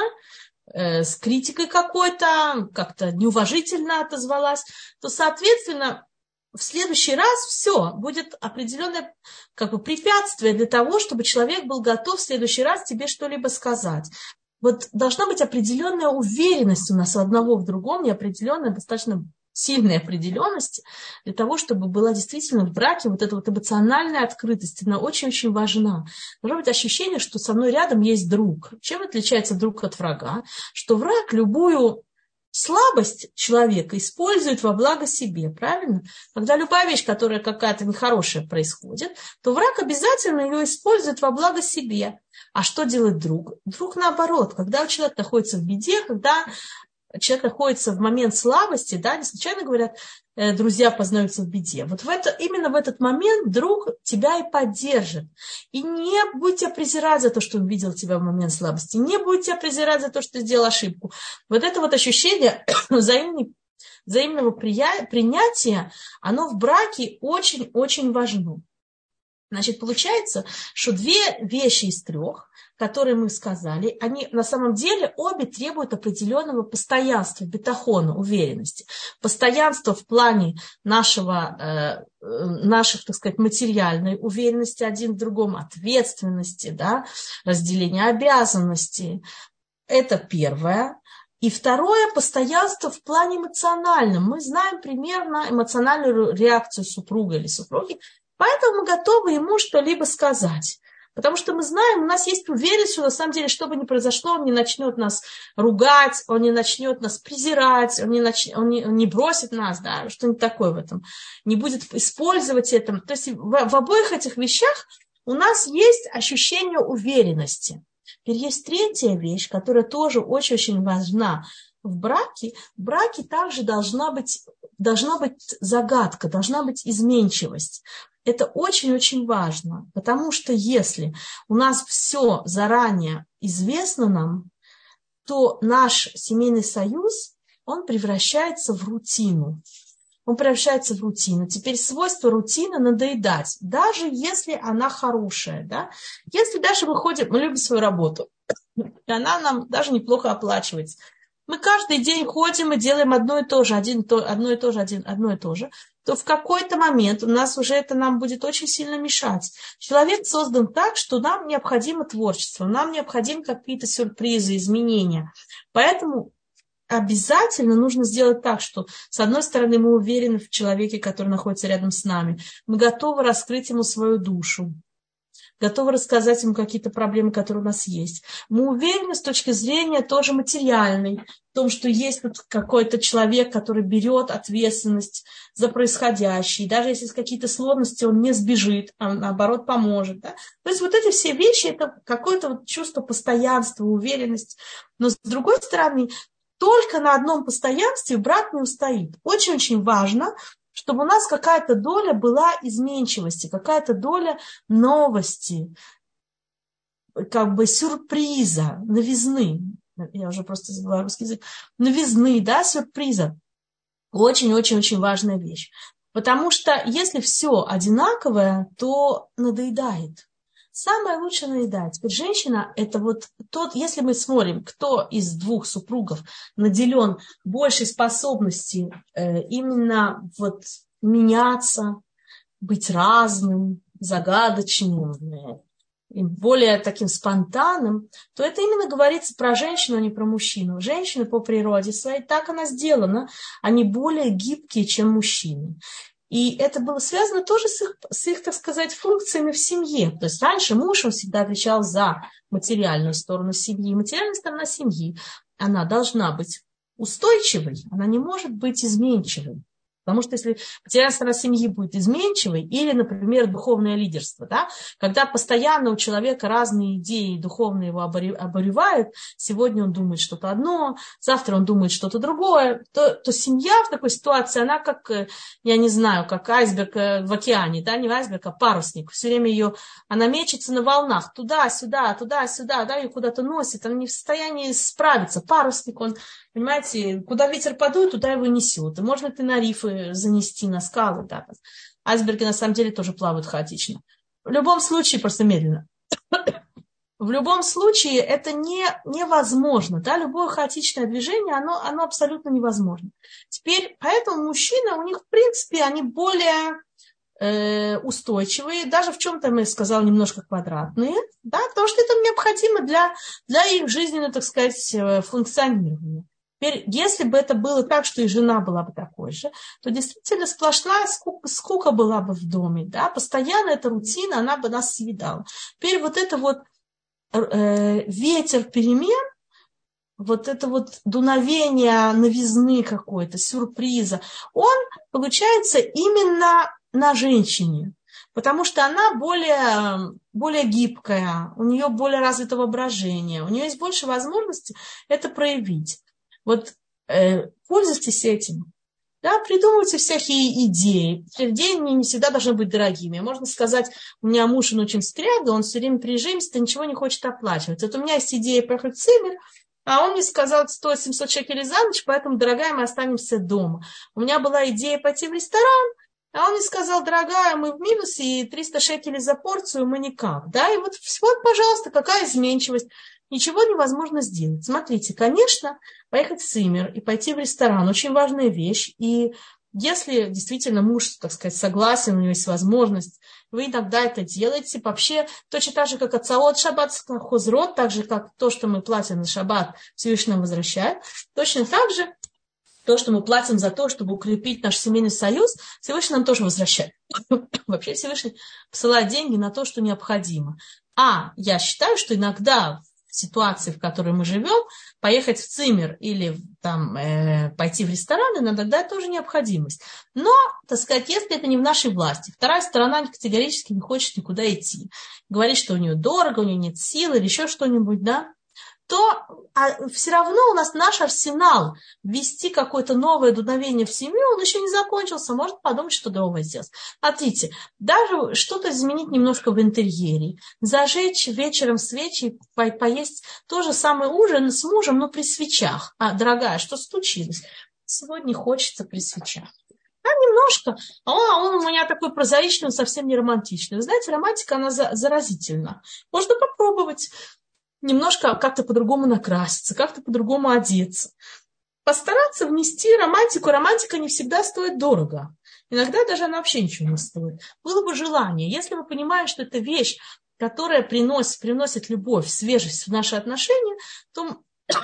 э, с критикой какой-то, как-то неуважительно отозвалась, то, соответственно, в следующий раз все, будет определенное как бы, препятствие для того, чтобы человек был готов в следующий раз тебе что-либо сказать. Вот должна быть определенная уверенность у нас у одного в другом, и определенная, достаточно сильная определенность для того, чтобы была действительно в браке вот эта вот эмоциональная открытость, она очень-очень важна. Должно быть ощущение, что со мной рядом есть друг. Чем отличается друг от врага? Что враг любую слабость человека использует во благо себе, правильно? Когда любая вещь, которая какая-то нехорошая происходит, то враг обязательно ее использует во благо себе. А что делает друг? Друг наоборот, когда человек находится в беде, когда человек находится в момент слабости, да, не случайно говорят, друзья познаются в беде. Вот в это, именно в этот момент друг тебя и поддержит. И не будет тебя презирать за то, что он видел тебя в момент слабости. Не будет тебя презирать за то, что ты сделал ошибку. Вот это вот ощущение взаимной, взаимного принятия, оно в браке очень-очень важно. Значит, получается, что две вещи из трех, которые мы сказали, они на самом деле обе требуют определенного постоянства, бетахона, уверенности. Постоянство в плане нашего, э, наших, так сказать, материальной уверенности один в другом, ответственности, да, разделения обязанностей. Это первое. И второе, постоянство в плане эмоциональном. Мы знаем примерно эмоциональную реакцию супруга или супруги, поэтому мы готовы ему что-либо сказать. Потому что мы знаем, у нас есть уверенность, что на самом деле, что бы ни произошло, он не начнет нас ругать, он не начнет нас презирать, он не, нач... он не, он не бросит нас, да, что-нибудь такое в этом, не будет использовать это. То есть в, в обоих этих вещах у нас есть ощущение уверенности. Теперь есть третья вещь, которая тоже очень-очень важна в браке. В браке также должна быть, должна быть загадка, должна быть изменчивость. Это очень-очень важно, потому что если у нас все заранее известно нам, то наш семейный союз, он превращается в рутину. Он превращается в рутину. Теперь свойство рутины надоедать, даже если она хорошая. Да? Если даже мы ходим, мы любим свою работу, и она нам даже неплохо оплачивается. Мы каждый день ходим и делаем одно и то же, один, то, одно и то же, один, одно и то же, то в какой-то момент у нас уже это нам будет очень сильно мешать. Человек создан так, что нам необходимо творчество, нам необходимы какие-то сюрпризы, изменения. Поэтому обязательно нужно сделать так, что с одной стороны мы уверены в человеке, который находится рядом с нами, мы готовы раскрыть ему свою душу, готовы рассказать ему какие-то проблемы, которые у нас есть. Мы уверены с точки зрения тоже материальной, в том, что есть вот какой-то человек, который берет ответственность за происходящее. И даже если есть какие-то сложности, он не сбежит, а наоборот поможет. Да? То есть вот эти все вещи, это какое-то вот чувство постоянства, уверенность. Но с другой стороны, только на одном постоянстве брак не устоит. Очень-очень важно, чтобы у нас какая-то доля была изменчивости, какая-то доля новости, как бы сюрприза, новизны. Я уже просто забыла русский язык. Новизны, да, сюрприза. Очень-очень-очень важная вещь. Потому что если все одинаковое, то надоедает. Самое лучшее надоедает. Теперь женщина – это вот тот, если мы смотрим, кто из двух супругов наделен большей способностью э, именно вот меняться, быть разным, загадочным, э, и более таким спонтанным, то это именно говорится про женщину, а не про мужчину. Женщина по природе своей, так она сделана, они более гибкие, чем мужчины. И это было связано тоже с их, с их, так сказать, функциями в семье. То есть раньше муж, он всегда отвечал за материальную сторону семьи. Материальная сторона семьи, она должна быть устойчивой, она не может быть изменчивой. Потому что если материальная сторона семьи будет изменчивой, или, например, духовное лидерство, да, когда постоянно у человека разные идеи духовные его обуревают, сегодня он думает что-то одно, завтра он думает что-то другое, то, то семья в такой ситуации, она как, я не знаю, как айсберг в океане, да, не айсберг, а парусник. Все время ее, она мечется на волнах, туда-сюда, туда-сюда, да, ее куда-то носит, она не в состоянии справиться. Парусник, он, понимаете, куда ветер подует, туда его несет. И можно это на рифы занести, на скалы. Да. Айсберги на самом деле тоже плавают хаотично. В любом случае, просто медленно. В любом случае, это не, невозможно. Да? Любое хаотичное движение, оно, оно абсолютно невозможно. Теперь, поэтому мужчины, у них, в принципе, они более э, устойчивые. Даже в чем-то, я сказала, немножко квадратные. Да? Потому что это необходимо для, для их жизненного, так сказать, функционирования. Теперь, если бы это было так, что и жена была бы такой же, то действительно сплошная скука, скука была бы в доме. Да? Постоянно эта рутина, она бы нас съедала. Теперь вот это вот э, ветер перемен, вот это вот дуновение новизны какой-то, сюрприза, он получается именно на женщине. Потому что она более, более гибкая, у нее более развито воображение, у нее есть больше возможностей это проявить. Вот э, пользуйтесь этим. Да, придумывайте всякие идеи. Идеи не всегда должны быть дорогими. Можно сказать, у меня муж, он очень скряга, он все время прижимистый, ничего не хочет оплачивать. Вот у меня есть идея поехать в Циммер, а он мне сказал, стоит семьсот шекелей за ночь, поэтому, дорогая, мы останемся дома. У меня была идея пойти в ресторан, а он мне сказал, дорогая, мы в минусе, и триста шекелей за порцию мы никак. Да, и вот, вот, пожалуйста, какая изменчивость. Ничего невозможно сделать. Смотрите, конечно, поехать в Циммер и пойти в ресторан – очень важная вещь. И если действительно муж, так сказать, согласен, у него есть возможность, вы иногда это делаете. Вообще, точно так же, как ацаот шаббат хозрот, так же, как то, что мы платим за шаббат, Всевышний нам возвращает, точно так же то, что мы платим за то, чтобы укрепить наш семейный союз, Всевышний нам тоже возвращает. Вообще Всевышний посылает деньги на то, что необходимо. А я считаю, что иногда ситуации, в которой мы живем, поехать в Циммер или там, э, пойти в ресторан, иногда это тоже необходимость. Но, так сказать, если это не в нашей власти, вторая сторона категорически не хочет никуда идти, говорит, что у нее дорого, у нее нет сил или еще что-нибудь, да, то а все равно у нас наш арсенал ввести какое-то новое дуновение в семью, он еще не закончился, можно подумать, что новое сделать. Смотрите, даже что-то изменить немножко в интерьере, зажечь вечером свечи, по- поесть то же самое ужин с мужем, но при свечах. А, дорогая, что случилось? Сегодня хочется при свечах. А немножко, а он, а он у меня такой прозаичный, он совсем не романтичный. Вы знаете, романтика, она за, заразительна. Можно попробовать. Немножко как-то по-другому накраситься, как-то по-другому одеться. Постараться внести романтику. Романтика не всегда стоит дорого. Иногда даже она вообще ничего не стоит. Было бы желание. Если вы понимаете, что это вещь, которая приносит, приносит любовь, свежесть в наши отношения, то,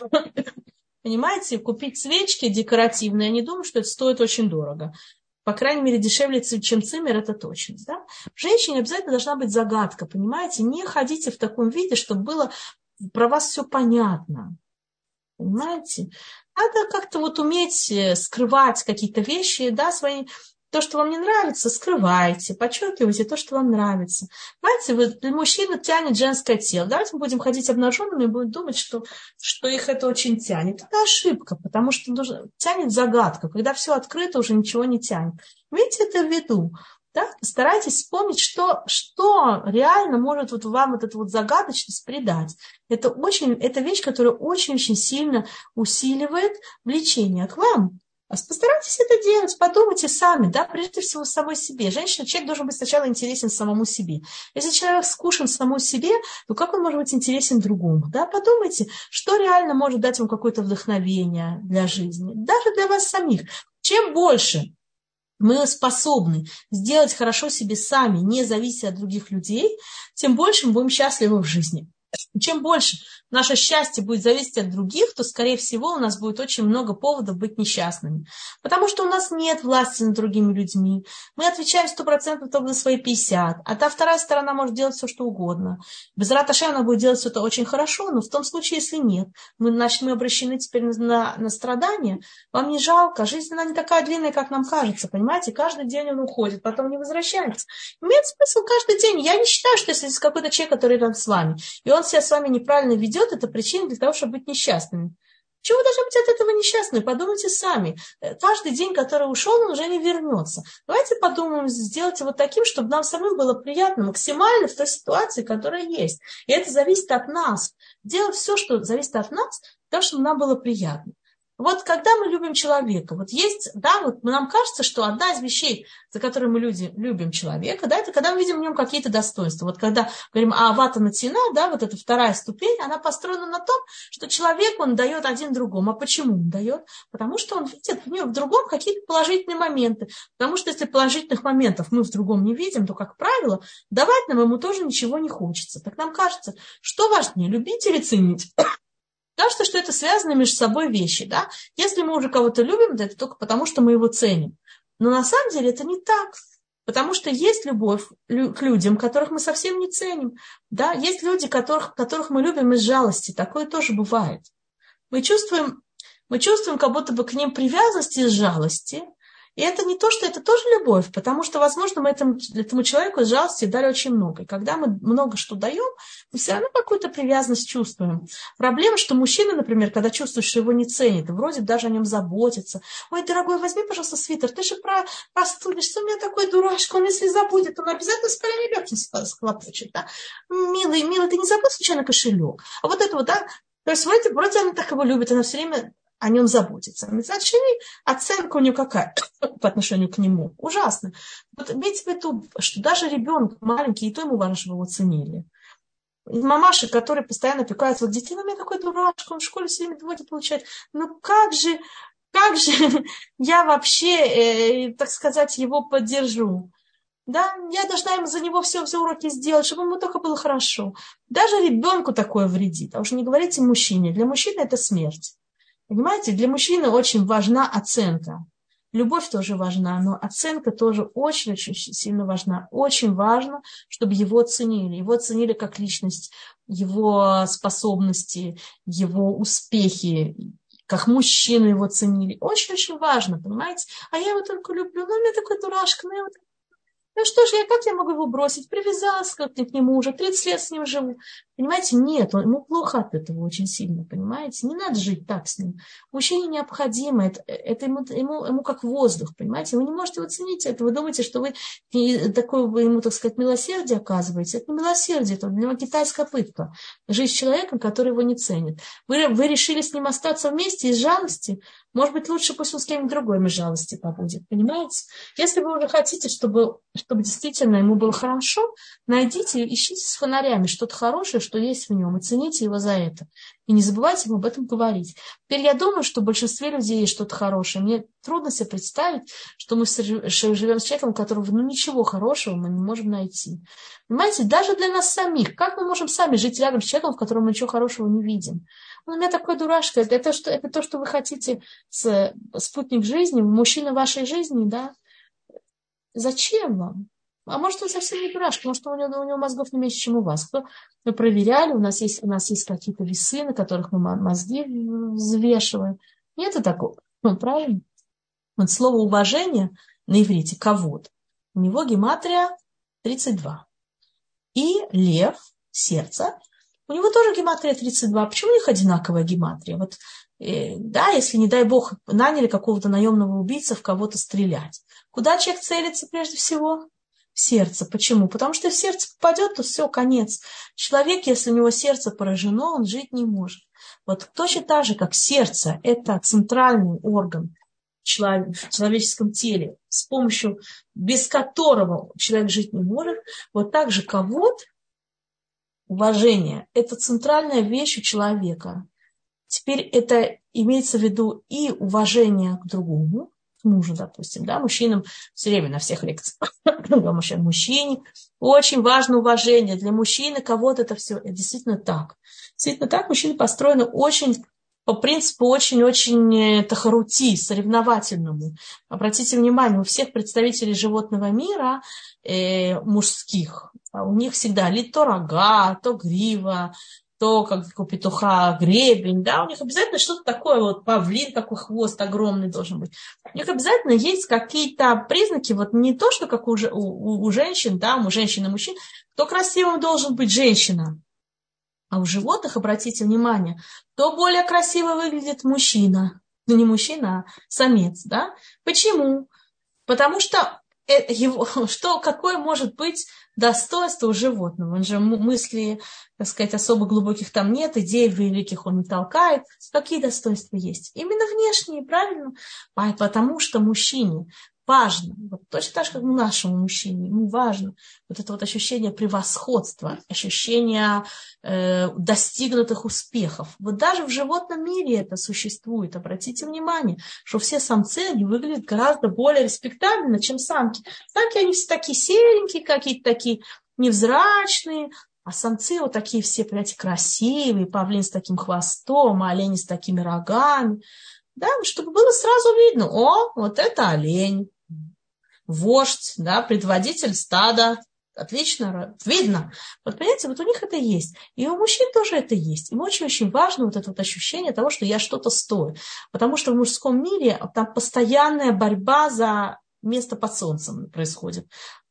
понимаете, купить свечки декоративные, я не думаю, что это стоит очень дорого. По крайней мере, дешевле, чем Циммер, это точно. Да? Женщине обязательно должна быть загадка, понимаете? Не ходите в таком виде, чтобы было про вас все понятно. Понимаете? Надо как-то вот уметь скрывать какие-то вещи, да, свои. То, что вам не нравится, скрывайте, подчеркивайте то, что вам нравится. Знаете, вот мужчина тянет женское тело. Давайте мы будем ходить обнаженными и будем думать, что, что их это очень тянет. Это ошибка, потому что тянет загадка. Когда все открыто, уже ничего не тянет. Имейте это в виду. Да? Старайтесь вспомнить, что, что реально может вот вам вот эту вот загадочность придать. Это, очень, это вещь, которая очень-очень сильно усиливает влечение к вам. Постарайтесь это делать, подумайте сами, да, прежде всего самой себе. Женщина, человек должен быть сначала интересен самому себе. Если человек скучен самому себе, то как он может быть интересен другому? Да? Подумайте, что реально может дать вам какое-то вдохновение для жизни, даже для вас самих. Чем больше мы способны сделать хорошо себе сами, не завися от других людей, тем больше мы будем счастливы в жизни. Чем больше наше счастье будет зависеть от других, то, скорее всего, у нас будет очень много поводов быть несчастными. Потому что у нас нет власти над другими людьми. Мы отвечаем сто процентов только за свои пятьдесят процентов. А та вторая сторона может делать все, что угодно. Безрат Ашем она будет делать все это очень хорошо, но в том случае, если нет, мы, значит, мы обращены теперь на, на, на страдания. Вам не жалко. Жизнь, она не такая длинная, как нам кажется. Понимаете? Каждый день он уходит, потом не возвращается. Имеет смысл каждый день. Я не считаю, что если есть какой-то человек, который рядом с вами, и он себя с вами неправильно ведет, это причина для того, чтобы быть несчастными. Чего вы должны быть от этого несчастны? Подумайте сами. Каждый день, который ушел, он уже не вернется. Давайте подумаем, сделать его таким, чтобы нам самим было приятно, максимально в той ситуации, которая есть. И это зависит от нас. Делать все, что зависит от нас, для того, чтобы нам было приятно. Вот когда мы любим человека, вот есть, да, вот нам кажется, что одна из вещей, за которые мы люди, любим человека, да, это когда мы видим в нем какие-то достоинства. Вот когда говорим о авата натина, да, вот эта вторая ступень, она построена на том, что человек, он дает один другому. А почему он дает? Потому что он видит в нем в другом какие-то положительные моменты. Потому что если положительных моментов мы в другом не видим, то, как правило, давать нам ему тоже ничего не хочется. Так нам кажется, что важнее, любить или ценить? Кажется, что это связаны между собой вещи, да? Если мы уже кого-то любим, то это только потому, что мы его ценим. Но на самом деле это не так. Потому что есть любовь к людям, которых мы совсем не ценим. Да? Есть люди, которых, которых мы любим из жалости. Такое тоже бывает. Мы чувствуем, мы чувствуем как будто бы к ним привязанность из жалости. И это не то, что это тоже любовь, потому что, возможно, мы этому, этому человеку из жалости дали очень много. И когда мы много что даем, мы все равно какую-то привязанность чувствуем. Проблема, что мужчина, например, когда чувствует, что его не ценят, и вроде даже о нем заботится. Ой, дорогой, возьми, пожалуйста, свитер, ты же про, простудишься, у меня такой дурашка, он если забудет, он обязательно с коленей легким схлопочет. Да? Милый, милый, ты не забудь случайно кошелек. А вот это вот, да, то есть вроде, вроде она так его любит, она все время о нем заботится. Значит, оценка у нее какая по отношению к нему? Ужасно. Вот имейте в виду, что даже ребенок маленький, и то ему важно, чтобы его ценили. И мамаши, которые постоянно опекают своих детей, ну, у меня такой дурашка, он в школе все время двойки получает. Ну, как же, как же я вообще, э, так сказать, его поддержу? Да, я должна ему за него все, все уроки сделать, чтобы ему только было хорошо. Даже ребенку такое вредит. А уж не говорите мужчине. Для мужчины это смерть. Понимаете, для мужчины очень важна оценка. Любовь тоже важна, но оценка тоже очень-очень сильно важна. Очень важно, чтобы его ценили. Его ценили как личность, его способности, его успехи, как мужчину его ценили. Очень-очень важно, понимаете? А я его только люблю, ну, у меня такой дурашка, ну, я вот... Ну что ж, я, как я могу его бросить? Привязалась как-то к нему уже, тридцать лет с ним живу. Понимаете, нет, он, ему плохо от этого очень сильно, понимаете? Не надо жить так с ним. Мужчине необходимо, это, это ему, ему, ему как воздух, понимаете? Вы не можете его ценить, это вы думаете, что вы такое вы ему, так сказать, милосердие оказываете. Это не милосердие, это для него китайская пытка. Жить с человеком, который его не ценит. Вы, вы решили с ним остаться вместе из жалости. Может быть, лучше пусть он с кем-нибудь другим из жалости побудет, понимаете? Если вы уже хотите, чтобы, чтобы действительно ему было хорошо, найдите, ищите с фонарями что-то хорошее, что есть в нем, и цените его за это. И не забывайте ему об этом говорить. Теперь я думаю, что в большинстве людей есть что-то хорошее. Мне трудно себе представить, что мы живем с человеком, у которого ну, ничего хорошего мы не можем найти. Понимаете, даже для нас самих. Как мы можем сами жить рядом с человеком, в котором мы ничего хорошего не видим? У меня такой дурашка. Это, это, что, это то, что вы хотите с спутник жизни, мужчина вашей жизни, да? Зачем вам? А может, он совсем не дурашка, может, у него, у него мозгов не меньше, чем у вас. Кто? Мы проверяли, у нас есть, у нас есть какие-то весы, на которых мы мозги взвешиваем. Нет такого. Ну, правильно? Вот слово уважение на иврите кавод. У него гематрия тридцать два. И лев, сердце, у него тоже гематрия тридцать два. Почему у них одинаковая гематрия? Вот, э, да, если, не дай бог, наняли какого-то наемного убийцу в кого-то стрелять. Куда человек целится прежде всего? В сердце. Почему? Потому что в сердце попадет, то все, конец. Человек, если у него сердце поражено, он жить не может. Вот точно так же, как сердце – это центральный орган в человеческом теле, с помощью, без которого человек жить не может, вот так же кого-то, уважение – это центральная вещь у человека. Теперь это имеется в виду и уважение к другому, к мужу, допустим, да, мужчинам все время на всех лекциях, мужчине очень важно уважение. Для мужчины кого-то это все, это действительно так. Действительно так, мужчины построены очень, по принципу очень-очень тахарути, соревновательному. Обратите внимание, у всех представителей животного мира э, мужских, у них всегда ли то рога, то грива, то, как у петуха, гребень, да, у них обязательно что-то такое, вот павлин, такой хвост огромный должен быть. У них обязательно есть какие-то признаки, вот не то, что как у, у, у женщин, да, у женщин и мужчин, кто красивым должен быть женщина. А у животных, обратите внимание, кто более красиво выглядит мужчина. Ну, не мужчина, а самец, да. Почему? Потому что его, что, какое может быть достоинство у животного? Он же мысли, так сказать, особо глубоких там нет, идей великих он не толкает. Какие достоинства есть? Именно внешние, правильно? Потому что мужчине важно, вот точно так же, как нашему мужчине, ему важно вот это вот ощущение превосходства, ощущение э, достигнутых успехов. Вот даже в животном мире это существует. Обратите внимание, что все самцы, они выглядят гораздо более респектабельно, чем самки. Самки, они все такие серенькие, какие-то такие невзрачные, а самцы вот такие все, понимаете, красивые, павлин с таким хвостом, а олени с такими рогами. Да, чтобы было сразу видно, о, вот это олень, вождь, да, предводитель стада, отлично, видно. Вот понимаете, вот у них это есть. И у мужчин тоже это есть. Им очень-очень важно вот это вот ощущение того, что я что-то стою. Потому что в мужском мире там постоянная борьба за место под солнцем происходит.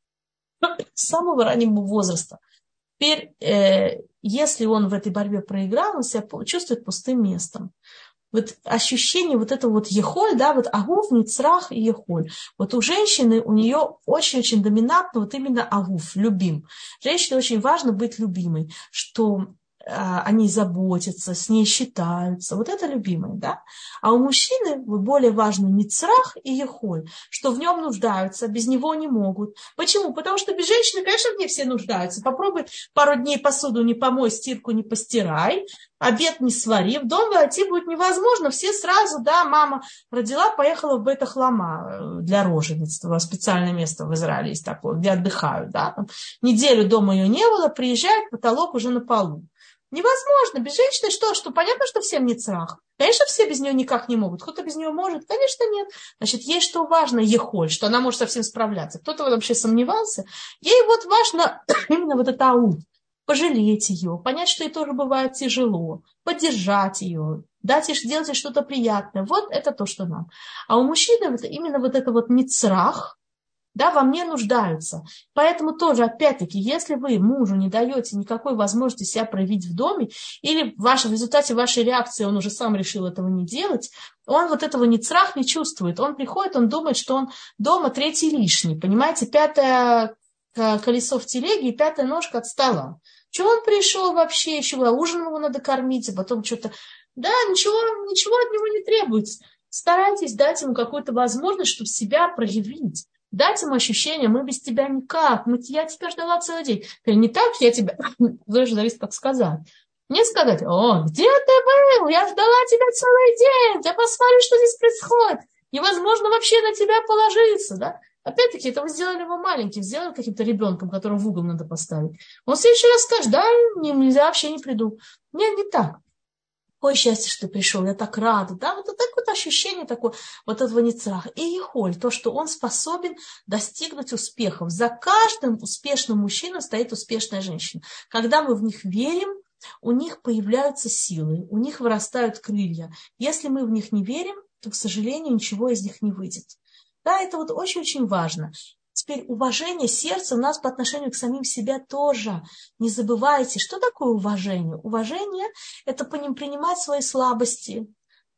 С самого раннего возраста. Теперь, э, если он в этой борьбе проиграл, он себя чувствует пустым местом. Вот ощущение вот этого вот ехоль, да, вот агуф, ницрах и ехоль. Вот у женщины, у нее очень-очень доминантно вот именно агуф, любим. Женщине очень важно быть любимой, что а, о ней заботятся, с ней считаются. Вот это любимое, да. А у мужчины более важно ницрах и ехоль, что в нем нуждаются, без него не могут. Почему? Потому что без женщины, конечно, в ней все нуждаются. Попробуй пару дней посуду не помой, стирку не постирай, обед не свари, в дом войти будет невозможно. Все сразу, да, мама родила, поехала в Бейт-Ахлама для рожениц. Специальное место в Израиле есть такое, где отдыхают, да. Там неделю дома ее не было, приезжает, потолок уже на полу. Невозможно. Без женщины что? Что понятно, что всем не црах. Конечно, все без нее никак не могут. Кто-то без нее может? Конечно, нет. Значит, ей что важно? Ехоль, что она может со всем справляться. Кто-то вообще сомневался. Ей вот важно именно вот это ау. Пожалеть ее, понять, что ей тоже бывает тяжело, поддержать ее, дать ей сделать ей что-то приятное. Вот это то, что нам. А у мужчины вот именно вот это вот ницрах, да, во мне нуждаются. Поэтому тоже, опять-таки, если вы мужу не даете никакой возможности себя проявить в доме, или в, вашем, в результате вашей реакции он уже сам решил этого не делать, он вот этого ницрах не чувствует. Он приходит, он думает, что он дома третий лишний. Понимаете, пятое колесо в телеге и пятая ножка от стола. Чего он пришел вообще, еще ужин его надо кормить, а потом что-то... Да, ничего, ничего от него не требуется. Старайтесь дать ему какую-то возможность, чтобы себя проявить. Дать ему ощущение, мы без тебя никак, мы, я тебя ждала целый день. Не так, я тебя... Даже зависит, как сказать. Не сказать, о, где ты был? Я ждала тебя целый день. Да посмотри, что здесь происходит. Невозможно вообще на тебя положиться, да? Опять-таки, это вы сделали его маленьким, сделали каким-то ребенком, которого в угол надо поставить. Он в следующий раз скажет, да, нельзя, вообще не приду. Нет, не так. Какое счастье, что ты пришел, я так рада. Да, вот это вот ощущение такое, вот этого ницраха. И ехоль, то, что он способен достигнуть успехов. За каждым успешным мужчиной стоит успешная женщина. Когда мы в них верим, у них появляются силы, у них вырастают крылья. Если мы в них не верим, то, к сожалению, ничего из них не выйдет. Да, это вот очень-очень важно. Теперь уважение сердца у нас по отношению к самим себе тоже. Не забывайте, что такое уважение. Уважение – это принимать свои слабости,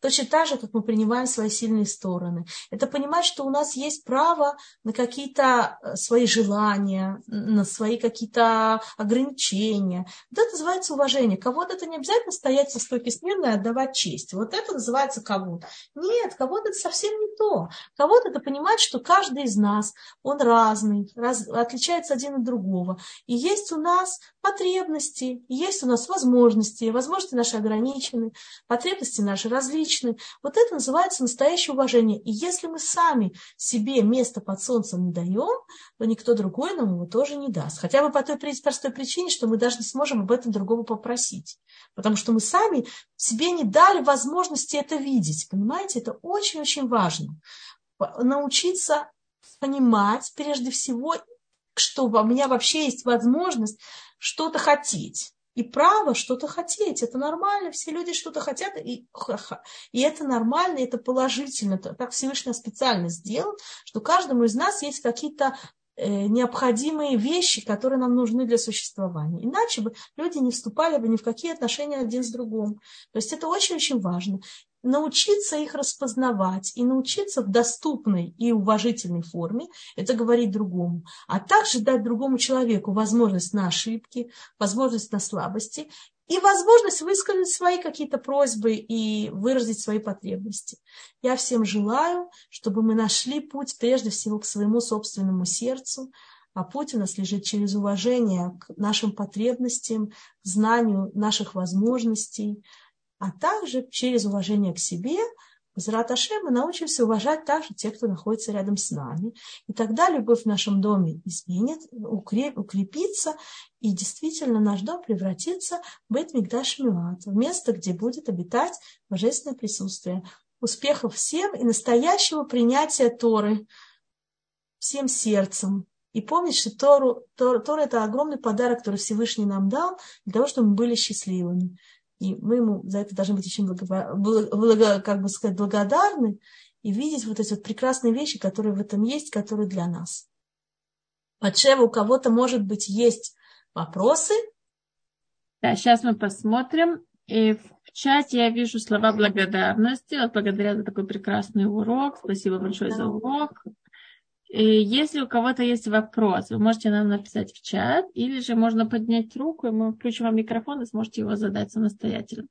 Точно так же, как мы принимаем свои сильные стороны. Это понимать, что у нас есть право на какие-то свои желания, на свои какие-то ограничения. Вот это называется уважение. Кого-то это не обязательно стоять со стойки смирно и отдавать честь. Вот это называется кого-то. Нет, кого-то это совсем не то. Кого-то это понимать, что каждый из нас, он разный, раз, отличается один от другого. И есть у нас потребности, есть у нас возможности, возможности наши ограничены, потребности наши различны. Вот это называется настоящее уважение. И если мы сами себе место под солнцем не даем, то никто другой нам его тоже не даст. Хотя бы по той простой причине, что мы даже не сможем об этом другого попросить. Потому что мы сами себе не дали возможности это видеть. Понимаете, это очень-очень важно. Научиться понимать, прежде всего, что у меня вообще есть возможность что-то хотеть. И право что-то хотеть. Это нормально. Все люди что-то хотят. И, и это нормально, и это положительно. Так Всевышний специально сделал, что каждому из нас есть какие-то э, необходимые вещи, которые нам нужны для существования. Иначе бы люди не вступали бы ни в какие отношения один с другим. То есть это очень-очень важно. Научиться их распознавать и научиться в доступной и уважительной форме это говорить другому, а также дать другому человеку возможность на ошибки, возможность на слабости и возможность высказать свои какие-то просьбы и выразить свои потребности. Я всем желаю, чтобы мы нашли путь прежде всего к своему собственному сердцу, а путь у нас лежит через уважение к нашим потребностям, к знанию наших возможностей, а также через уважение к себе, Безрат Ашем, мы научимся уважать также тех, кто находится рядом с нами. И тогда любовь в нашем доме изменит, укрепится, и действительно наш дом превратится в Бейт Микдаш Миат, в место, где будет обитать божественное присутствие. Успехов всем и настоящего принятия Торы всем сердцем. И помнить, что Тору, Тор, Тора – это огромный подарок, который Всевышний нам дал, для того, чтобы мы были счастливыми. И мы ему за это должны быть очень благо, благо, как бы сказать, благодарны и видеть вот эти вот прекрасные вещи, которые в этом есть, которые для нас. Батшева, у кого-то, может быть, есть вопросы? Да, сейчас мы посмотрим. И в чате я вижу слова благодарности. Вот благодаря за такой прекрасный урок. Спасибо большое да. за урок. И если у кого-то есть вопрос, вы можете нам написать в чат, или же можно поднять руку, и мы включим вам микрофон, и сможете его задать самостоятельно.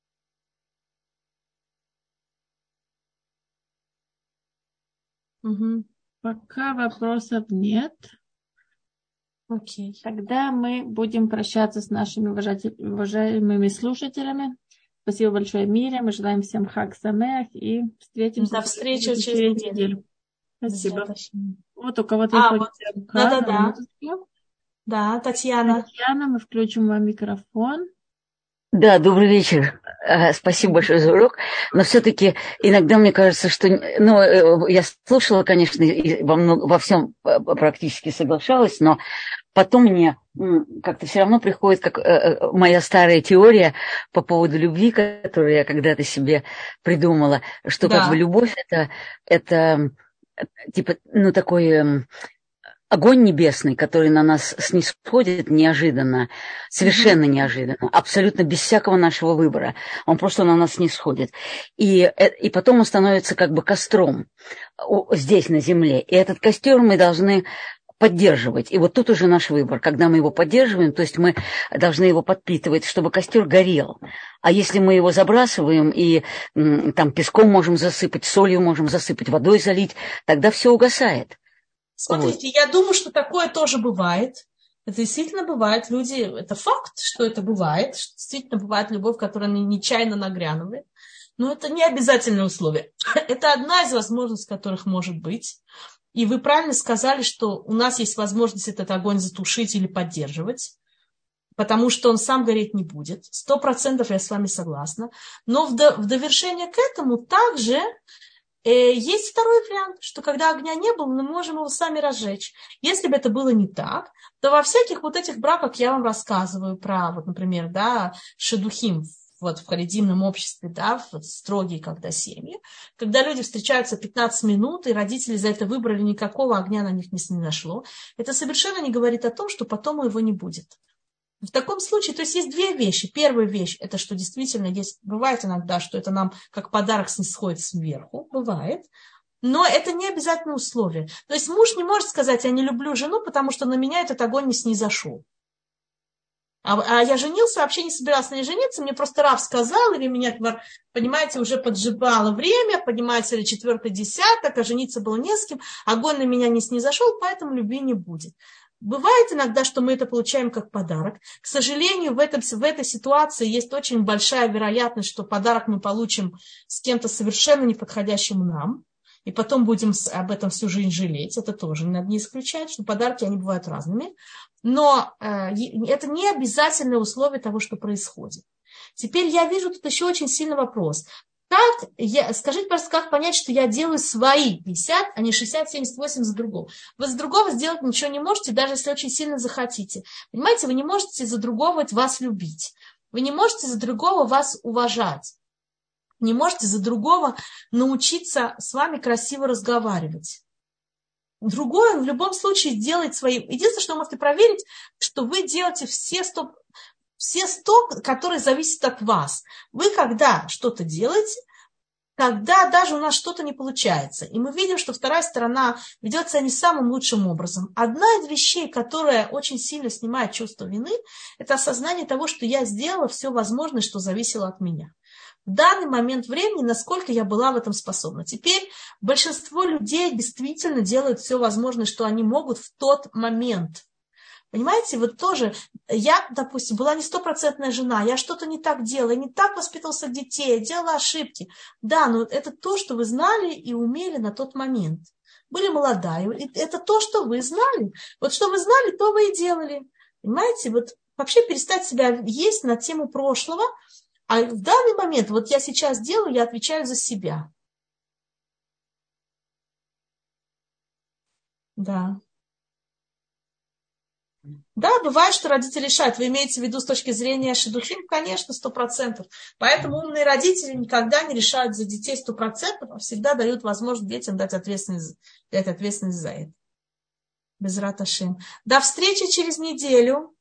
Угу. Пока вопросов нет. Окей. Тогда мы будем прощаться с нашими уважаемыми слушателями. Спасибо большое, Мире. Мы желаем всем хаг самеах и встретимся До встречи через неделю. неделю. Спасибо. Спасибо. Вот у кого-то а, есть вот. рука. Да-да-да. Да, Татьяна. Татьяна, мы включим вам микрофон. Да, добрый вечер. Спасибо большое за урок. Но все-таки иногда мне кажется, что... Ну, я слушала, конечно, и во, много, во всем практически соглашалась, но потом мне как-то все равно приходит как моя старая теория по поводу любви, которую я когда-то себе придумала, что да. как бы любовь это, это типа, ну, такой... огонь небесный, который на нас снисходит неожиданно, совершенно mm-hmm. неожиданно, абсолютно без всякого нашего выбора. Он просто на нас снисходит. И, и потом он становится как бы костром здесь, на земле. И этот костер мы должны поддерживать. И вот тут уже наш выбор. Когда мы его поддерживаем, то есть мы должны его подпитывать, чтобы костер горел. А если мы его забрасываем и там песком можем засыпать, солью можем засыпать, водой залить, тогда все угасает. Смотрите, вот. Я думаю, что такое тоже бывает. Это действительно бывает. Люди, это факт, что это бывает. Что действительно бывает любовь, которая нечаянно нагрянывает. Но это не обязательное условие. Это одна из возможностей, которых может быть. И вы правильно сказали, что у нас есть возможность этот огонь затушить или поддерживать. Потому что он сам гореть не будет. Сто процентов я с вами согласна. Но в, до, в довершение к этому также... Есть второй вариант, что когда огня не было, мы можем его сами разжечь. Если бы это было не так, то во всяких вот этих браках я вам рассказываю про, вот, например, да, шедухим вот, в харидимном обществе, да, вот, строгие когда семьи, когда люди встречаются пятнадцать минут, и родители за это выбрали, никакого огня на них не нашло, это совершенно не говорит о том, что потом его не будет. В таком случае, то есть есть две вещи. Первая вещь, это что действительно есть, бывает иногда, что это нам как подарок снисходит сверху, бывает, но это не обязательное условие. То есть муж не может сказать, я не люблю жену, потому что на меня этот огонь не снизошел. А, а я женился, вообще не собирался на ней жениться, мне просто Рав сказал, или меня, понимаете, уже поджибало время, понимаете, или четвертый десяток, а жениться было не с кем, огонь на меня не снизошел, поэтому любви не будет. Бывает иногда, что мы это получаем как подарок. К сожалению, в, этом, в этой ситуации есть очень большая вероятность, что подарок мы получим с кем-то совершенно неподходящим нам, и потом будем об этом всю жизнь жалеть. Это тоже не надо не исключать, что подарки, они бывают разными. Но э, это не обязательное условие того, что происходит. Теперь я вижу тут еще очень сильный вопрос. Как я, скажите, пожалуйста, как понять, что я делаю свои пятьдесят, а не шестьдесят, семьдесят, восемь за другого? Вы за другого сделать ничего не можете, даже если очень сильно захотите. Понимаете, вы не можете за другого вас любить. Вы не можете за другого вас уважать. Не можете за другого научиться с вами красиво разговаривать. Другой, он в любом случае делает свои... Единственное, что вы можете проверить, что вы делаете все сто... все сто, которые зависят от вас. Вы когда что-то делаете, когда даже у нас что-то не получается, и мы видим, что вторая сторона ведет себя не самым лучшим образом. Одна из вещей, которая очень сильно снимает чувство вины, это осознание того, что я сделала все возможное, что зависело от меня. В данный момент времени, насколько я была в этом способна. Теперь большинство людей действительно делают все возможное, что они могут в тот момент. Понимаете, вот тоже, я, допустим, была не стопроцентная жена, я что-то не так делала, я не так воспитывала своих детей, я делала ошибки. Да, но это то, что вы знали и умели на тот момент. Были молода, и это то, что вы знали. Вот что вы знали, то вы и делали. Понимаете, вот вообще перестать себя есть на тему прошлого, а в данный момент, вот я сейчас делаю, я отвечаю за себя. Да. Да, бывает, что родители решают. Вы имеете в виду с точки зрения шидухим? Конечно, сто процентов. Поэтому умные родители никогда не решают за детей сто процентов, а всегда дают возможность детям дать ответственность, дать ответственность за это. Безрат Ашем. До встречи через неделю.